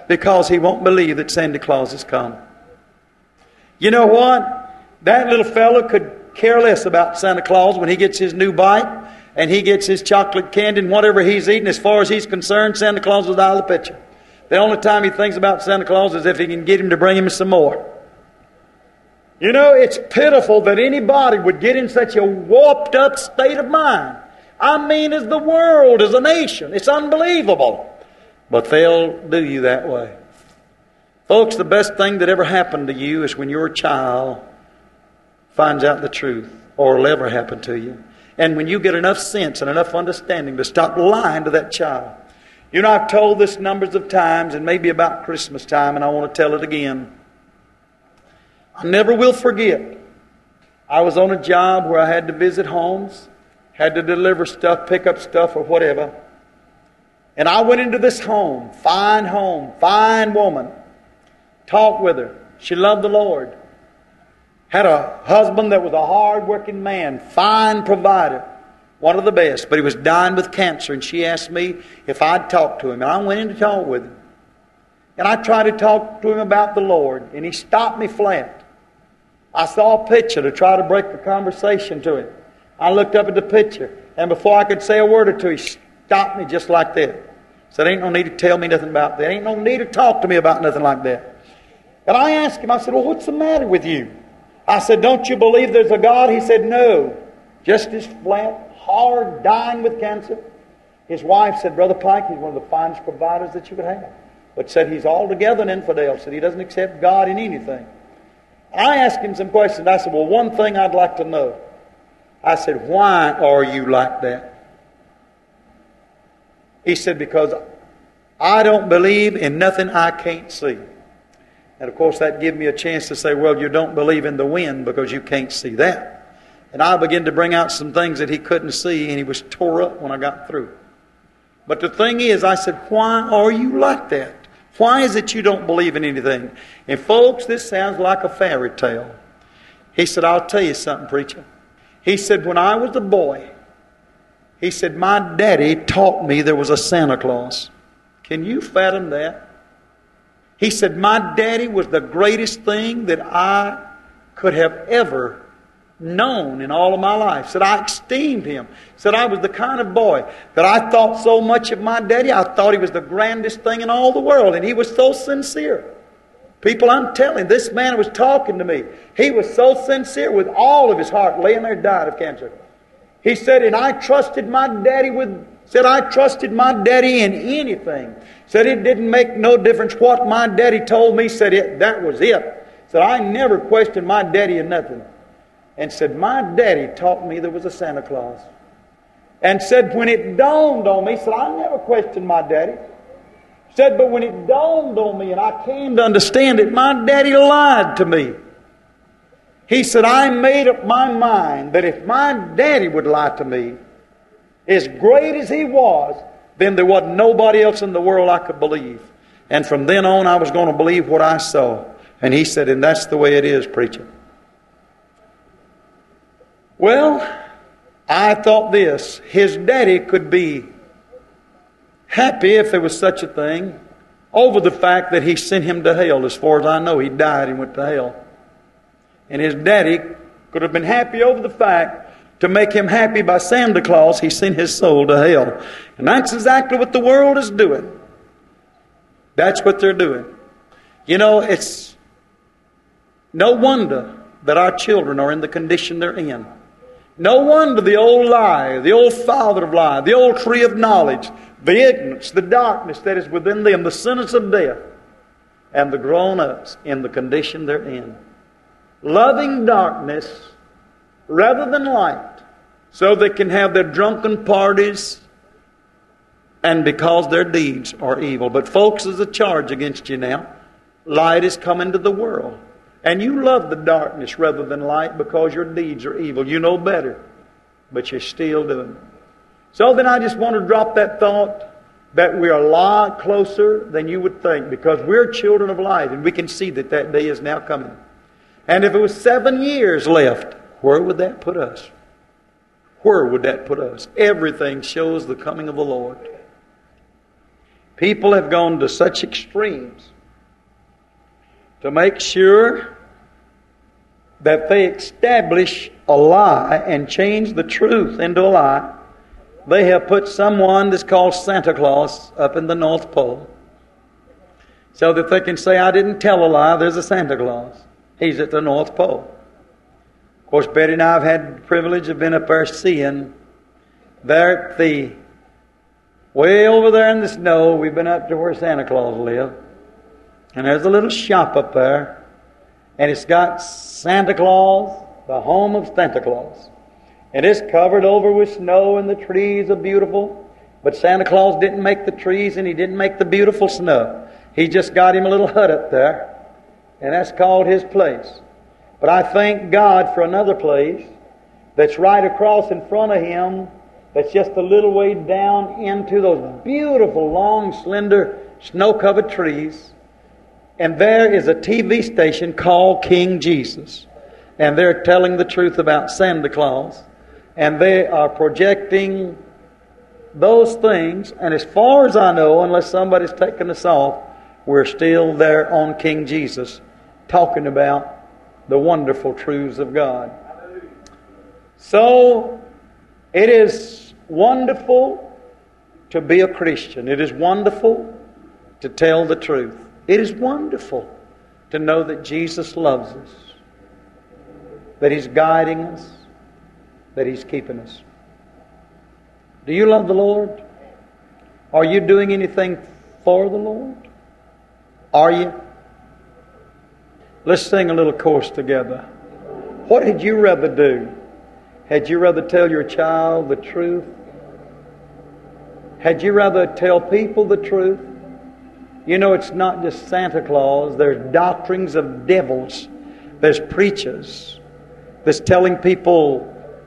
because he won't believe that Santa Claus has come. You know what? That little fellow could care less about Santa Claus when he gets his new bike and he gets his chocolate candy and whatever he's eating. As far as he's concerned, Santa Claus is out of the picture. The only time he thinks about Santa Claus is if he can get him to bring him some more. You know, it's pitiful that anybody would get in such a warped up state of mind. I mean, as the world, as a nation. It's unbelievable. But they'll do you that way. Folks, the best thing that ever happened to you is when your child finds out the truth, or will ever happen to you. And when you get enough sense and enough understanding to stop lying to that child. You know, I've told this numbers of times, and maybe about Christmas time, and I want to tell it again. I never will forget. I was on a job where I had to visit homes, had to deliver stuff, pick up stuff, or whatever. And I went into this home, fine home, fine woman. Talked with her. She loved the Lord. Had a husband that was a hard-working man, fine provider, one of the best, but he was dying with cancer, and she asked me if I'd talk to him, and I went in to talk with him. And I tried to talk to him about the Lord, and he stopped me flat. I saw a picture to try to break the conversation to him. I looked up at the picture, and before I could say a word or two, he stopped me just like that. Said, ain't no need to tell me nothing about that. Ain't no need to talk to me about nothing like that. And I asked him, I said, well, what's the matter with you? I said, don't you believe there's a God? He said, no. Just as flat, hard, dying with cancer. His wife said, Brother Pike, he's one of the finest providers that you could have. But said he's altogether an infidel. Said he doesn't accept God in anything. I asked him some questions. I said, well, one thing I'd like to know. I said, why are you like that? He said, because I don't believe in nothing I can't see. And of course that gave me a chance to say, well, you don't believe in the wind because you can't see that. And I began to bring out some things that he couldn't see, and he was tore up when I got through. But the thing is, I said, why are you like that? Why is it you don't believe in anything? And folks, this sounds like a fairy tale. He said, I'll tell you something, preacher. He said, when I was a boy, he said, my daddy taught me there was a Santa Claus. Can you fathom that? He said, my daddy was the greatest thing that I could have ever known in all of my life. Said, I esteemed him. Said, I was the kind of boy that I thought so much of my daddy. I thought he was the grandest thing in all the world. And he was so sincere. People, I'm telling, this man was talking to me. He was so sincere with all of his heart, laying there died of cancer. He said, and I trusted my daddy with, said, I trusted my daddy in anything. Said, it didn't make no difference what my daddy told me. Said, it, that was it. Said, I never questioned my daddy in nothing. And said, my daddy taught me there was a Santa Claus. And said, when it dawned on me, said, I never questioned my daddy. Said, but when it dawned on me and I came to understand it, my daddy lied to me. He said, I made up my mind that if my daddy would lie to me, as great as he was, then there wasn't nobody else in the world I could believe. And from then on, I was going to believe what I saw. And he said, and that's the way it is, preacher. Well, I thought this. His daddy could be happy, if there was such a thing, over the fact that he sent him to hell. As far as I know, he died and went to hell. And his daddy could have been happy over the fact, to make him happy by Santa Claus, he sent his soul to hell. And that's exactly what the world is doing. That's what they're doing. You know, it's no wonder that our children are in the condition they're in. No wonder the old lie, the old father of lie, the old tree of knowledge, the ignorance, the darkness that is within them, the sentence of death, and the grown-ups in the condition they're in. Loving darkness rather than light, so they can have their drunken parties, and because their deeds are evil. But folks, there's a charge against you now. Light is come into the world. And you love the darkness rather than light because your deeds are evil. You know better, but you're still doing it. So then I just want to drop that thought that we're a lot closer than you would think, because we're children of light, and we can see that that day is now coming. And if it was seven years left, where would that put us? Where would that put us? Everything shows the coming of the Lord. People have gone to such extremes to make sure that they establish a lie and change the truth into a lie. They have put someone that's called Santa Claus up in the North Pole so that they can say, I didn't tell a lie, there's a Santa Claus. He's at the North Pole. Of course, Betty and I have had the privilege of being up there seeing there at the, way over there in the snow, we've been up to where Santa Claus lived. And there's a little shop up there, and it's got Santa Claus, the home of Santa Claus. And it's covered over with snow, and the trees are beautiful. But Santa Claus didn't make the trees, and He didn't make the beautiful snow. He just got him a little hut up there, and that's called his place. But I thank God for another place that's right across in front of him, that's just a little way down into those beautiful, long, slender, snow-covered trees. And there is a T V station called King Jesus. And they're telling the truth about Santa Claus. And they are projecting those things. And as far as I know, unless somebody's taken us off, we're still there on King Jesus talking about the wonderful truths of God. So, it is wonderful to be a Christian. It is wonderful to tell the truth. It is wonderful to know that Jesus loves us, that He's guiding us, that He's keeping us. Do you love the Lord? Are you doing anything for the Lord? Are you? Let's sing a little chorus together. What had you rather do? Had you rather tell your child the truth? Had you rather tell people the truth? You know, it's not just Santa Claus. There's doctrines of devils. There's preachers that's telling people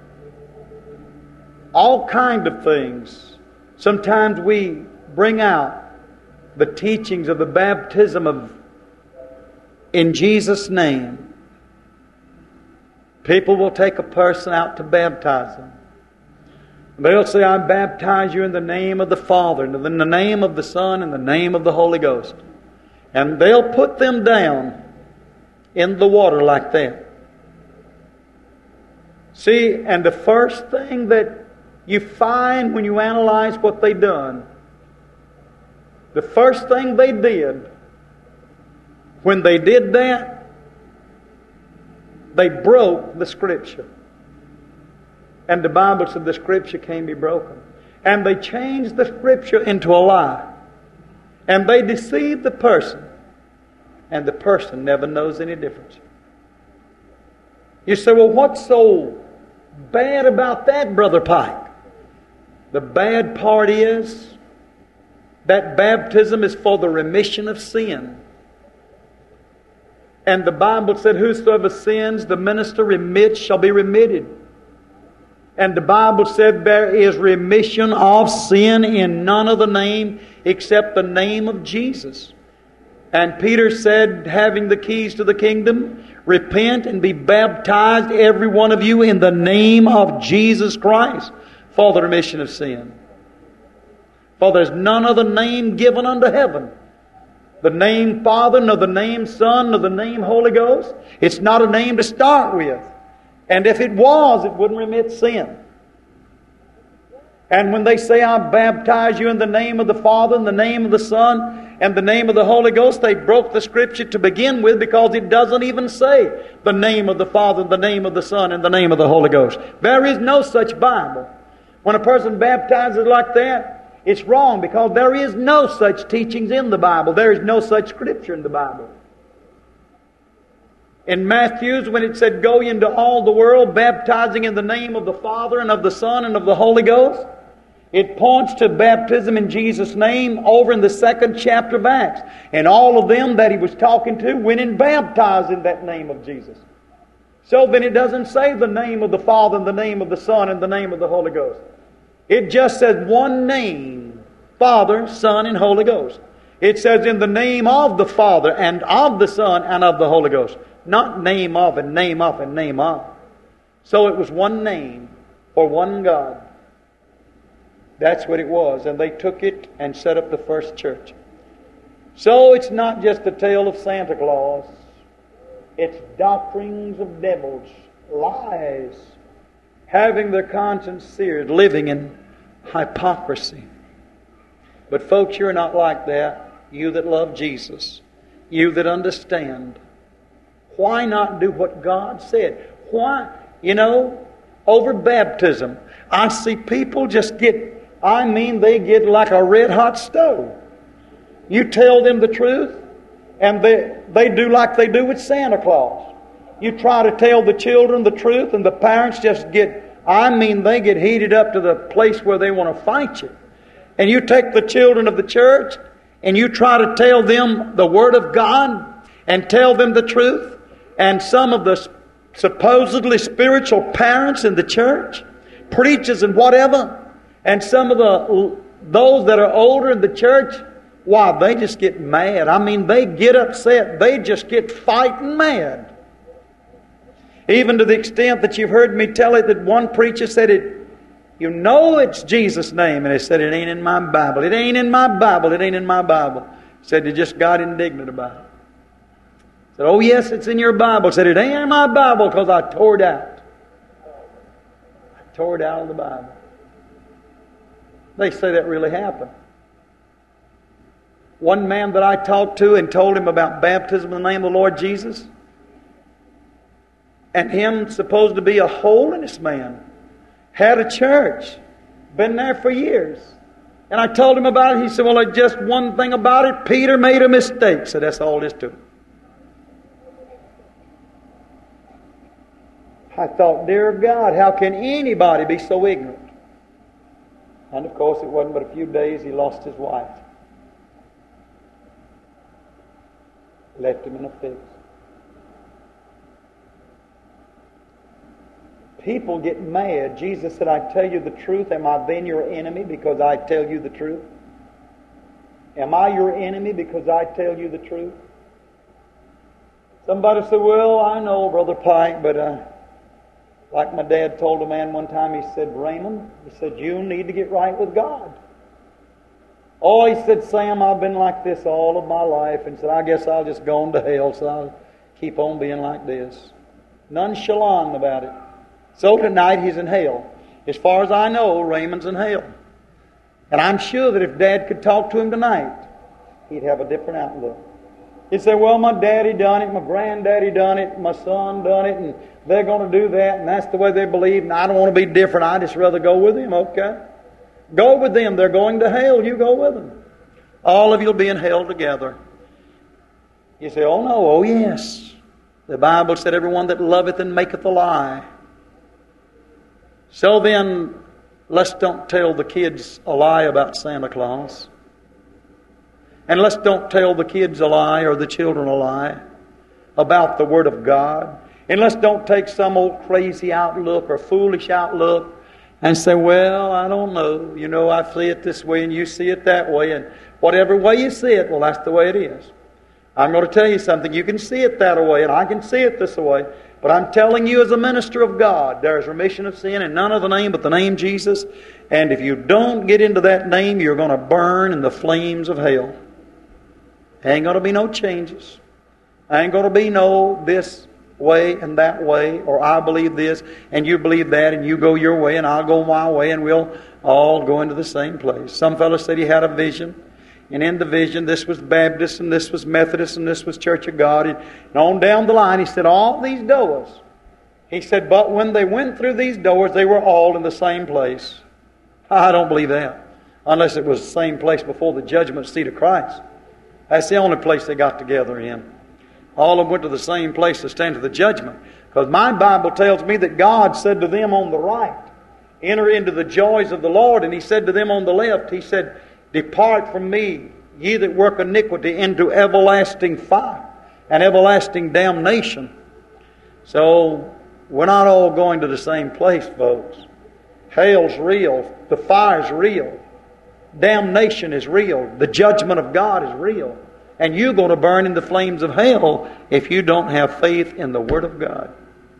all kinds of things. Sometimes we bring out the teachings of the baptism of in Jesus' name. People will take a person out to baptize them. They'll say, I baptize you in the name of the Father, and in the name of the Son, and the name of the Holy Ghost. And they'll put them down in the water like that. See, and the first thing that you find when you analyze what they done, the first thing they did, when they did that, they broke the Scripture. And the Bible said the Scripture can't be broken. And they changed the Scripture into a lie. And they deceived the person. And the person never knows any difference. You say, well, what's so bad about that, Brother Pike? The bad part is that baptism is for the remission of sin. And the Bible said, whosoever sins the minister remits shall be remitted. And the Bible said there is remission of sin in none other name except the name of Jesus. And Peter said, having the keys to the kingdom, repent and be baptized, every one of you, in the name of Jesus Christ for the remission of sin. For there's none other name given unto heaven. The name Father, nor the name Son, nor the name Holy Ghost. It's not a name to start with. And if it was, it wouldn't remit sin. And when they say, I baptize you in the name of the Father, in the name of the Son, and the name of the Holy Ghost, they broke the Scripture to begin with, because it doesn't even say the name of the Father, the name of the Son, and the name of the Holy Ghost. There is no such Bible. When a person baptizes like that, it's wrong, because there is no such teachings in the Bible. There is no such Scripture in the Bible. In Matthew's, when it said, go into all the world, baptizing in the name of the Father and of the Son and of the Holy Ghost, it points to baptism in Jesus' name over in the second chapter of Acts. And all of them that He was talking to went and baptized in that name of Jesus. So then it doesn't say the name of the Father and the name of the Son and the name of the Holy Ghost. It just says one name, Father, Son, and Holy Ghost. It says in the name of the Father and of the Son and of the Holy Ghost. Not name of and name of and name of. So it was one name for one God. That's what it was. And they took it and set up the first church. So it's not just a tale of Santa Claus. It's doctrines of devils, lies, having their conscience seared, living in hypocrisy. But folks, you're not like that. You that love Jesus, you that understand. Why not do what God said? Why? You know, over baptism, I see people just get, I mean, they get like a red hot stove. You tell them the truth, and they, they do like they do with Santa Claus. You try to tell the children the truth, and the parents just get, I mean, they get heated up to the place where they want to fight you. And you take the children of the church, and you try to tell them the Word of God, and tell them the truth. And some of the supposedly spiritual parents in the church, preachers and whatever, and some of the those that are older in the church, why, they just get mad. I mean, they get upset. They just get fighting mad. Even to the extent that you've heard me tell it that one preacher said it, you know it's Jesus' name. And he said, it ain't in my Bible. It ain't in my Bible. It ain't in my Bible. He said, he just got indignant about it. He said, oh yes, it's in your Bible. He said, it ain't in my Bible because I tore it out. I tore it out of the Bible. They say that really happened. One man that I talked to and told him about baptism in the name of the Lord Jesus, and him supposed to be a holiness man, had a church, been there for years. And I told him about it. He said, well, just one thing about it, Peter made a mistake. So that's all there is to it. I thought, dear God, how can anybody be so ignorant? And of course, it wasn't but a few days he lost his wife. Left him in a fix. People get mad. Jesus said, I tell you the truth. Am I then your enemy because I tell you the truth? Am I your enemy because I tell you the truth? Somebody said, well, I know, Brother Pike, but uh, like my dad told a man one time, he said, Raymond, he said, you need to get right with God. Oh, he said, Sam, I've been like this all of my life. And said, I guess I'll just go on to hell, so I'll keep on being like this. Nonchalant about it. So tonight he's in hell. As far as I know, Raymond's in hell. And I'm sure that if Dad could talk to him tonight, he'd have a different outlook. He'd say, well, my daddy done it, my granddaddy done it, my son done it, and they're going to do that, and that's the way they believe, and I don't want to be different. I'd just rather go with him, okay? Go with them. They're going to hell. You go with them. All of you will be in hell together. You say, oh no, oh yes. The Bible said, everyone that loveth and maketh a lie. So then, let's don't tell the kids a lie about Santa Claus. And let's don't tell the kids a lie or the children a lie about the Word of God. And let's don't take some old crazy outlook or foolish outlook and say, well, I don't know. You know, I see it this way and you see it that way. And whatever way you see it, well, that's the way it is. I'm going to tell you something. You can see it that way and I can see it this way. But I'm telling you as a minister of God, there is remission of sin in none other name but the name Jesus. And if you don't get into that name, you're going to burn in the flames of hell. Ain't going to be no changes. Ain't going to be no this way and that way, or I believe this and you believe that, and you go your way and I'll go my way, and we'll all go into the same place. Some fellow said he had a vision, and in the vision this was Baptist and this was Methodist and this was Church of God, and on down the line he said all these doors, he said, but when they went through these doors they were all in the same place. I don't believe that, unless it was the same place before the judgment seat of Christ. That's the only place they got together in. All of them went to the same place to stand to the judgment. Because my Bible tells me that God said to them on the right, enter into the joys of the Lord. And He said to them on the left, He said, depart from me, ye that work iniquity, into everlasting fire and everlasting damnation. So we're not all going to the same place, folks. Hell's real. The fire's real. Damnation is real. The judgment of God is real. And you're going to burn in the flames of hell if you don't have faith in the Word of God.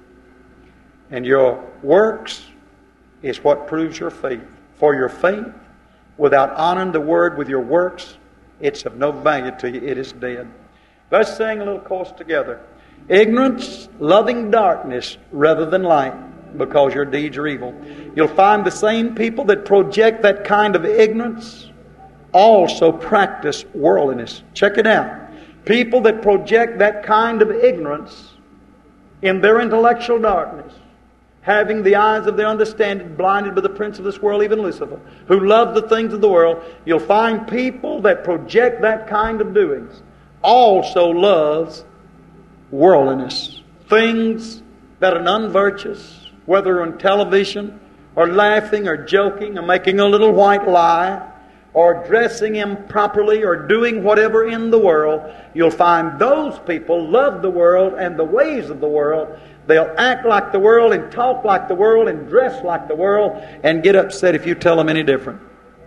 And your works is what proves your faith. For your faith without honoring the Word with your works, it's of no value to you. It is dead. Let's sing a little chorus together. Ignorance, loving darkness rather than light, because your deeds are evil. You'll find the same people that project that kind of ignorance also practice worldliness. Check it out. People that project that kind of ignorance in their intellectual darkness, having the eyes of their understanding blinded by the prince of this world, even Lucifer, who love the things of the world, you'll find people that project that kind of doings also loves worldliness. Things that are unvirtuous, whether on television, or laughing, or joking, or making a little white lie, or dressing improperly, or doing whatever in the world, you'll find those people love the world and the ways of the world. They'll act like the world and talk like the world and dress like the world and get upset if you tell them any different.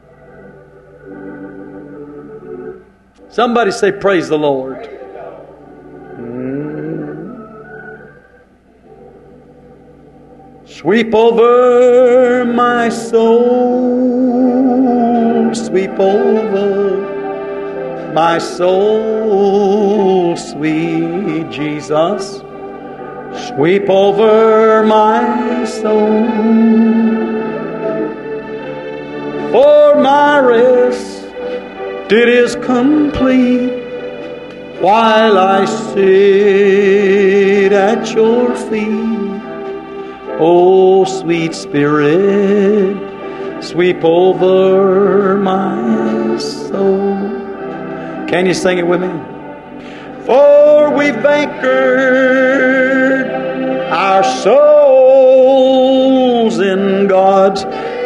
Somebody say, praise the Lord. Mm. Sweep over my soul, sweep over my soul, sweet Jesus. Sweep over my soul, for my rest it is complete while I sit at your feet. Oh, sweet Spirit, sweep over my soul. Can you sing it with me? For we've anchored our souls in God's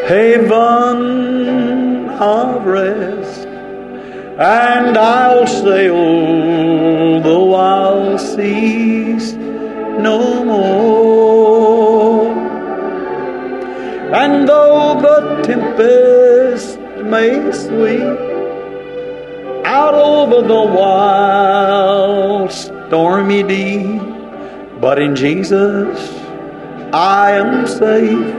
haven of rest, and I'll sail the wild seas no more. And though the tempest may sweep out over the wild stormy deep, but in Jesus I am safe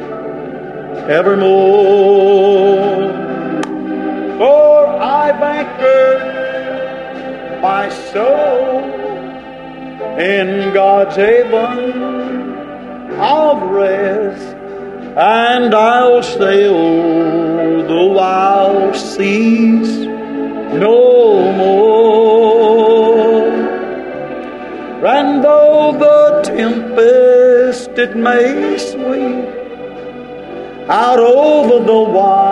evermore. For I've anchored my soul in God's haven of rest, and I'll sail the wild seas no more. And though the tempest it may sweep out over the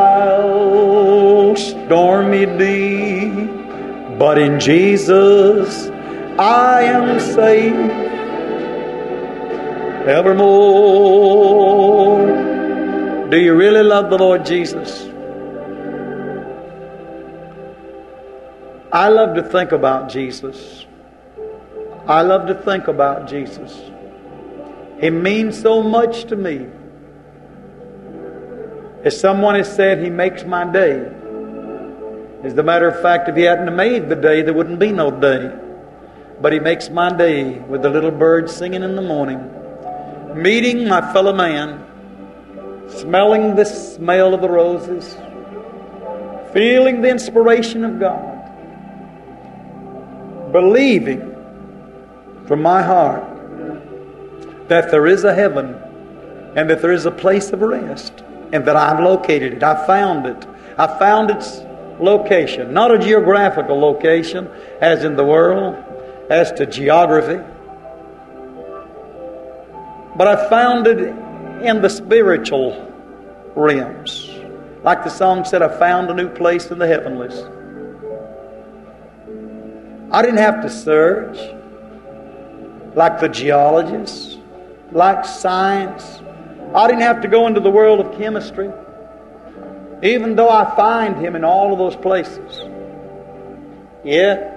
wild stormy deep, but in Jesus I am safe evermore. Do you really love the Lord Jesus? I love to think about Jesus. I love to think about Jesus. He means so much to me. As someone has said, He makes my day. As a matter of fact, if He hadn't made the day, there wouldn't be no day. But He makes my day with the little birds singing in the morning, meeting my fellow man, smelling the smell of the roses, feeling the inspiration of God, believing from my heart that there is a heaven and that there is a place of rest, and that I've located it. I found it. I found its location. Not a geographical location as in the world, as to geography, but I found it in the spiritual realms. Like the song said, I found a new place in the heavenlies. I didn't have to search like the geologists, like science. I didn't have to go into the world of chemistry, even though I find Him in all of those places. Yet,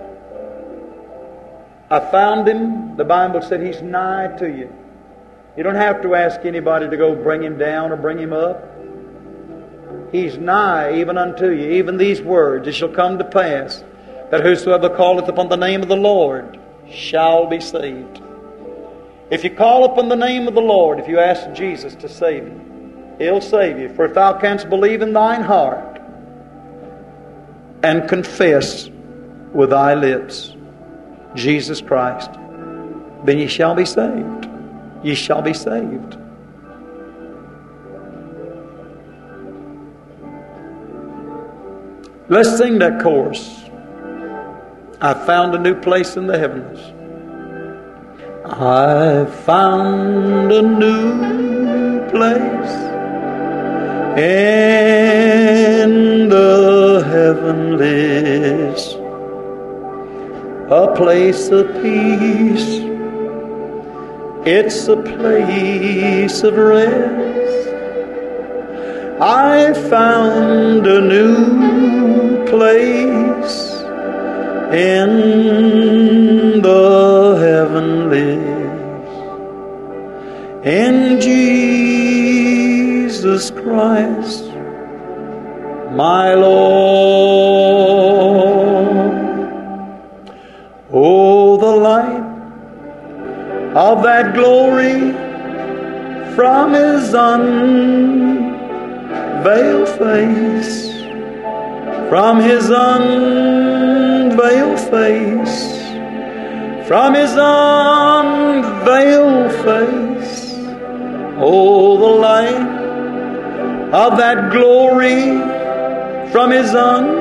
I found Him. The Bible said He's nigh to you. You don't have to ask anybody to go bring Him down or bring Him up. He's nigh even unto you. Even these words, it shall come to pass that whosoever calleth upon the name of the Lord shall be saved. If you call upon the name of the Lord, if you ask Jesus to save you, He'll save you. For if thou canst believe in thine heart and confess with thy lips Jesus Christ, then ye shall be saved. Ye shall be saved. Let's sing that chorus. I found a new place in the heavens. I found a new place in the heavenlies, a place of peace. It's a place of rest. I found a new place in the heavenlies, in Jesus Christ, my Lord. Oh, the light of that glory from His unveiled face, from His unveiled face, from His unveiled face. Oh, the light of that glory from His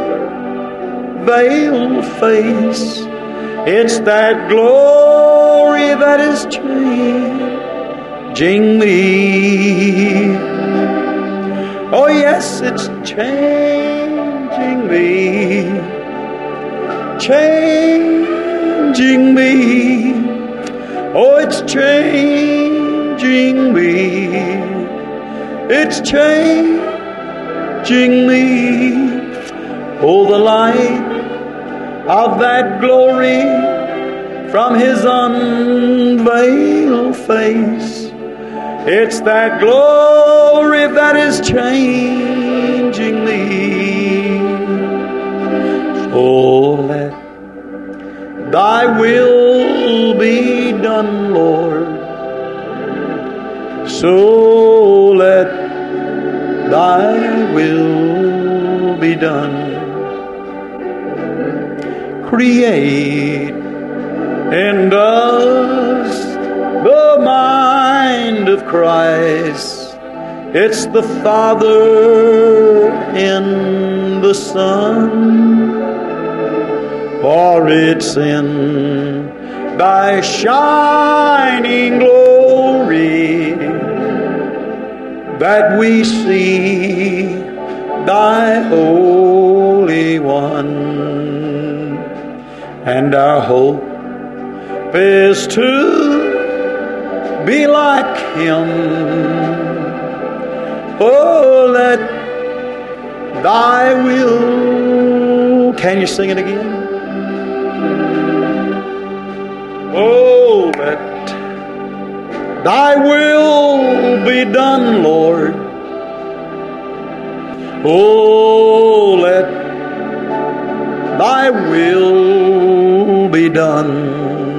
unveiled face. It's that glory that is changing me. Oh yes, it's changing me, changing me. Oh, it's changing me, it's changing me. Oh, the light of that glory from His unveiled face. It's that glory that is changing me. So let thy will be done, Lord. So let thy will be done. Create in us the mind of Christ. It's the Father in the Son, for it's in thy shining glory that we see thy Holy One. And our hope is to be like Him. Oh, let thy will. Can you sing it again? Oh, let thy will be done, Lord. Oh, let thy will be done.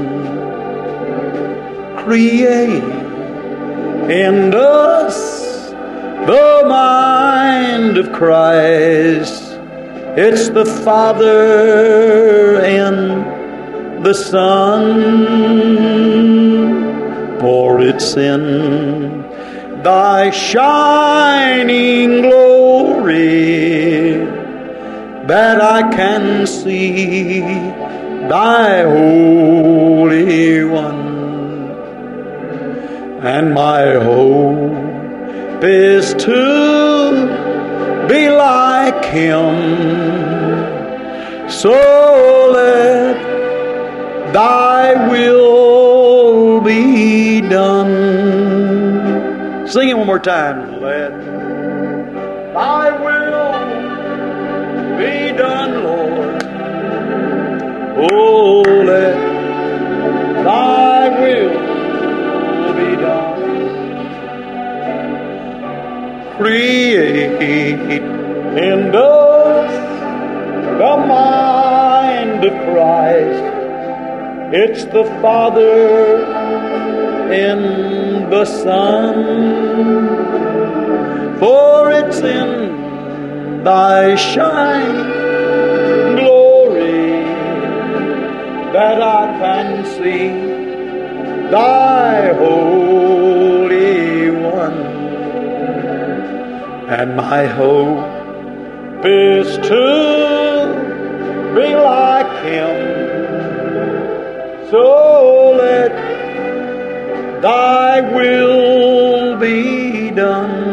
Create in us the mind of Christ. It's the Father and the Son, for it's in thy shining glory that I can see thy Holy One. And my hope is to be like Him. So let thy will be done. Sing it one more time. Let thy will be done, Lord. Oh, let thy will be done. Create in us the mind of Christ. It's the Father in the Son, for it's in thy shining that I can see Thy Holy One, and my hope is to be like Him. So let Thy will be done.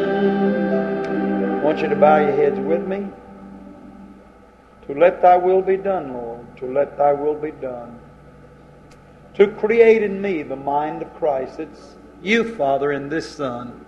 I want you to bow your heads with me. To let Thy will be done, Lord. To let Thy will be done. To create in me the mind of Christ. It's You, Father, in this Son.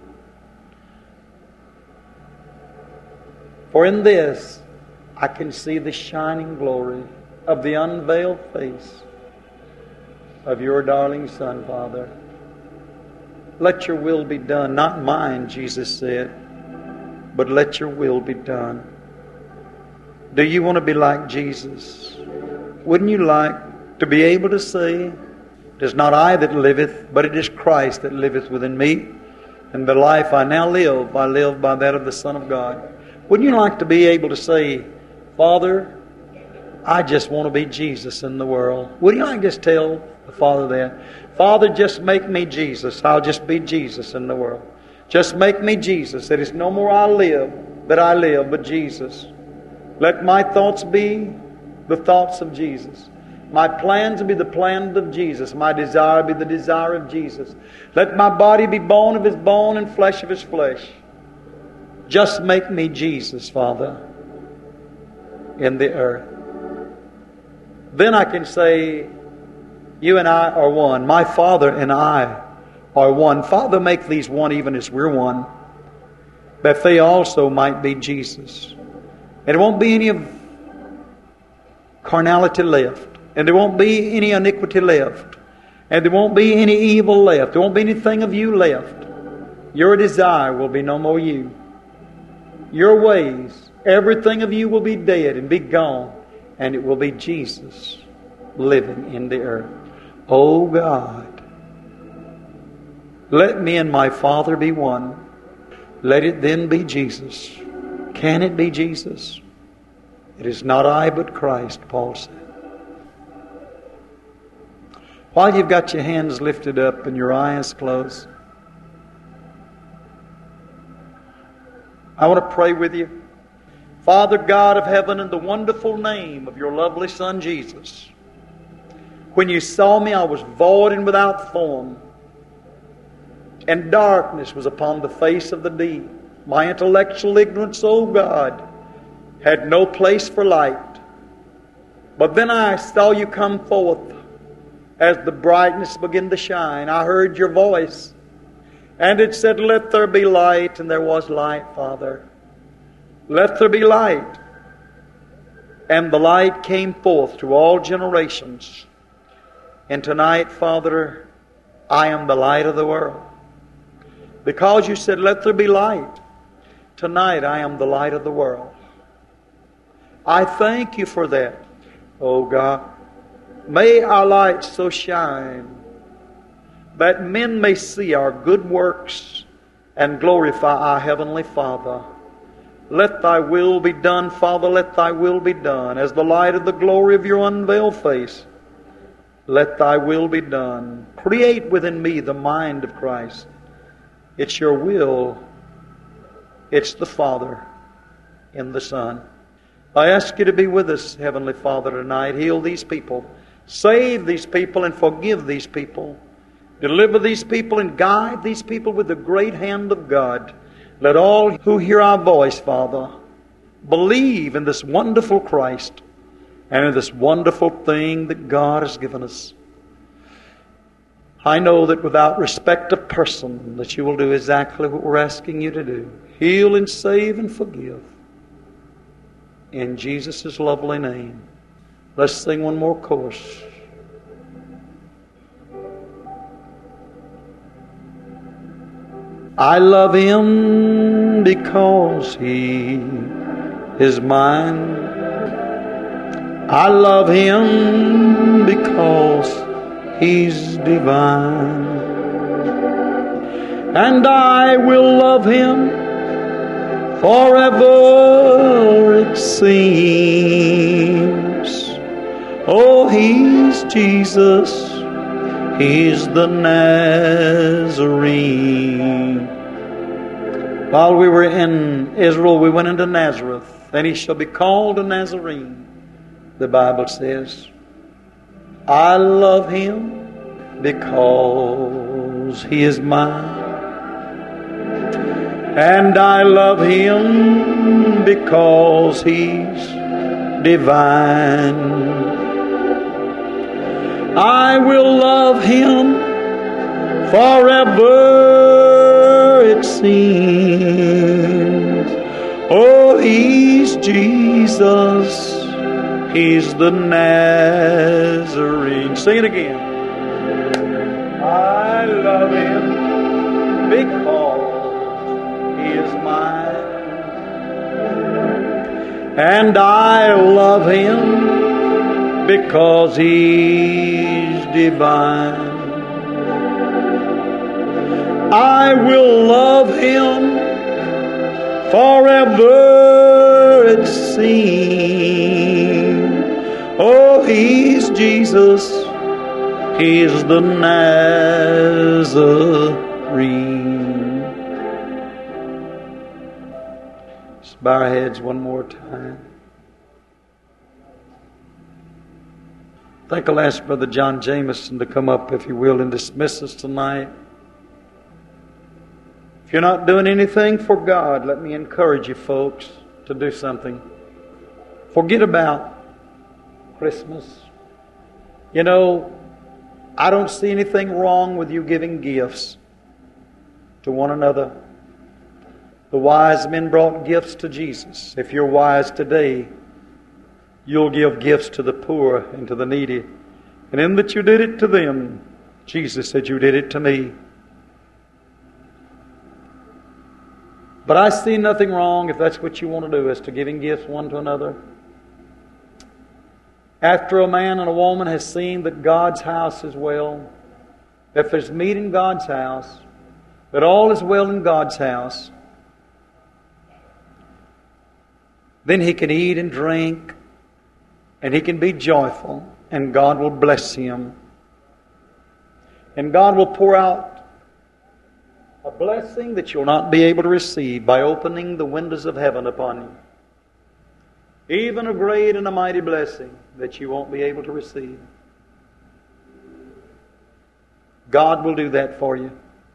For in this I can see the shining glory of the unveiled face of Your darling Son, Father. Let Your will be done. Not mine, Jesus said, but let Your will be done. Do you want to be like Jesus? Wouldn't you like to be able to say, "It is not I that liveth, but it is Christ that liveth within me. And the life I now live, I live by that of the Son of God." Wouldn't you like to be able to say, "Father, I just want to be Jesus in the world"? Wouldn't you like to just tell the Father that? "Father, just make me Jesus. I'll just be Jesus in the world. Just make me Jesus. That it's no more I live, that I live, but Jesus. Let my thoughts be the thoughts of Jesus. My plans be the plans of Jesus. My desire be the desire of Jesus. Let my body be bone of His bone and flesh of His flesh. Just make me Jesus, Father, in the earth." Then I can say, You and I are one. My Father and I are one. Father, make these one even as we're one, that they also might be Jesus. And there won't be any of carnality left. And there won't be any iniquity left. And there won't be any evil left. There won't be anything of You left. Your desire will be no more you. Your ways, everything of You will be dead and be gone. And it will be Jesus living in the earth. Oh God, let me and my Father be one. Let it then be Jesus. Can it be Jesus? It is not I but Christ, Paul said. While you've got your hands lifted up and your eyes closed, I want to pray with you. Father God of heaven, in the wonderful name of Your lovely Son Jesus, when You saw me, I was void and without form, and darkness was upon the face of the deep. My intellectual ignorance, O God, had no place for light. But then I saw You come forth as the brightness began to shine. I heard Your voice, and it said, "Let there be light," and there was light, Father. Let there be light. And the light came forth to all generations. And tonight, Father, I am the light of the world. Because You said, "Let there be light," tonight I am the light of the world. I thank You for that, oh God. May our light so shine that men may see our good works and glorify our Heavenly Father. Let Thy will be done, Father, let Thy will be done. As the light of the glory of Your unveiled face, let Thy will be done. Create within me the mind of Christ. It's Your will. It's the Father in the Son. I ask You to be with us, Heavenly Father, tonight. Heal these people. Save these people and forgive these people. Deliver these people and guide these people with the great hand of God. Let all who hear our voice, Father, believe in this wonderful Christ and in this wonderful thing that God has given us. I know that without respect of person, that You will do exactly what we're asking You to do. Heal and save and forgive. In Jesus' lovely name. Let's sing one more chorus. I love Him because He is mine. I love Him because He's divine. And I will love Him forever, it seems. Oh, He's Jesus. He's the Nazarene. While we were in Israel, we went into Nazareth. And He shall be called a Nazarene, the Bible says. I love Him because He is mine. And I love Him because He's divine. I will love Him forever, it seems. Oh, He's Jesus. He's the Nazarene. Sing it again. I love Him because He is mine. And I love Him because He's divine. I will love Him forever, it seems. Oh, He's Jesus. He's the Nazarene. Let's bow our heads one more time. I think I'll ask Brother John Jameson to come up, if he will, and dismiss us tonight. If you're not doing anything for God, let me encourage you folks to do something. Forget about Christmas. You know, I don't see anything wrong with you giving gifts to one another. The wise men brought gifts to Jesus. If you're wise today, you'll give gifts to the poor and to the needy. And in that you did it to them, Jesus said, you did it to me. But I see nothing wrong, if that's what you want to do, as to giving gifts one to another. After a man and a woman has seen that God's house is well, if there's meat in God's house, that all is well in God's house, then he can eat and drink, and he can be joyful, and God will bless him. And God will pour out a blessing that you'll not be able to receive by opening the windows of heaven upon you. Even a great and a mighty blessing that you won't be able to receive. God will do that for you.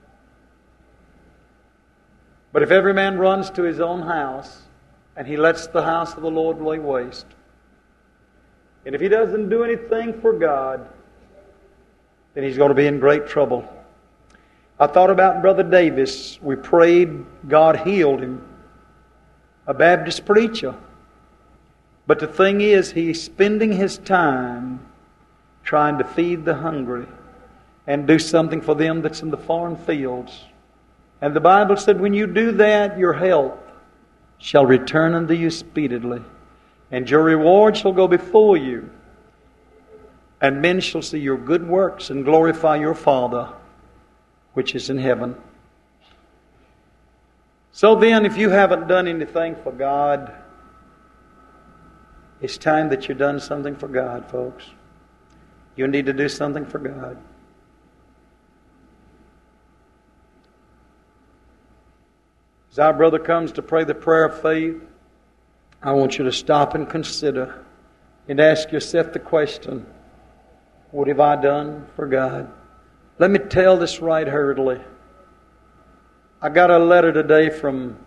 But if every man runs to his own house, and he lets the house of the Lord lay waste, and if he doesn't do anything for God, then he's going to be in great trouble. I thought about Brother Davis. We prayed, God healed him. A Baptist preacher. But the thing is, he's spending his time trying to feed the hungry and do something for them that's in the foreign fields. And the Bible said, when you do that, your health shall return unto you speedily, and your reward shall go before you, and men shall see your good works and glorify your Father which is in heaven. So then, if you haven't done anything for God, it's time that you've done something for God, folks. You need to do something for God. As our brother comes to pray the prayer of faith, I want you to stop and consider and ask yourself the question, what have I done for God? Let me tell this right hurriedly. I got a letter today from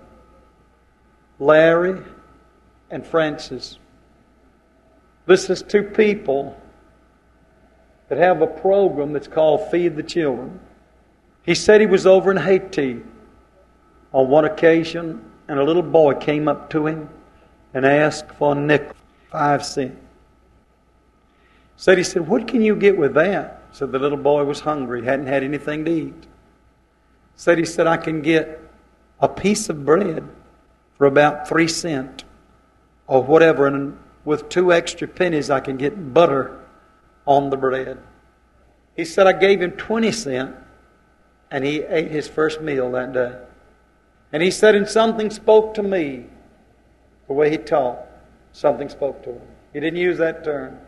Larry and Francis. This is two people that have a program that's called Feed the Children. He said he was over in Haiti on one occasion, and a little boy came up to him and asked for a nickel, five cents. Said he said, what can you get with that? Said the little boy was hungry, hadn't had anything to eat. Said he said, I can get a piece of bread for about three cents or whatever, and with two extra pennies I can get butter on the bread. He said, I gave him twenty cents, and he ate his first meal that day. And he said, and something spoke to me, the way he talked, something spoke to him. He didn't use that term.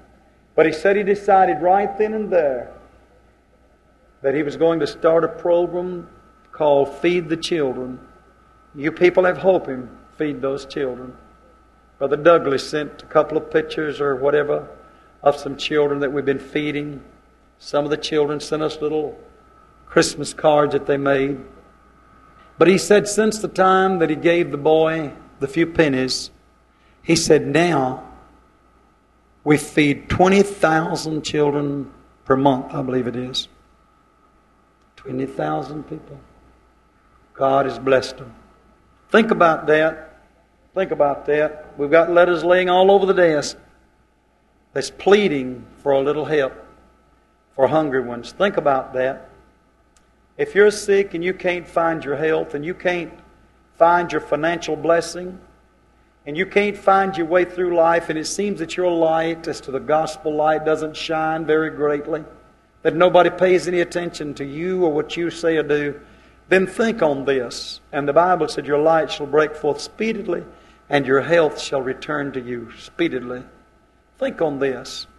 But he said he decided right then and there that he was going to start a program called Feed the Children. You people have helped him feed those children. Brother Douglas sent a couple of pictures or whatever of some children that we've been feeding. Some of the children sent us little Christmas cards that they made. But he said since the time that he gave the boy the few pennies, he said now we feed twenty thousand children per month, I believe it is. twenty thousand people. God has blessed them. Think about that. Think about that. We've got letters laying all over the desk that's pleading for a little help for hungry ones. Think about that. If you're sick and you can't find your health and you can't find your financial blessing and you can't find your way through life and it seems that your light as to the gospel light doesn't shine very greatly, that nobody pays any attention to you or what you say or do, then think on this. And the Bible said your light shall break forth speedily and your health shall return to you speedily. Think on this.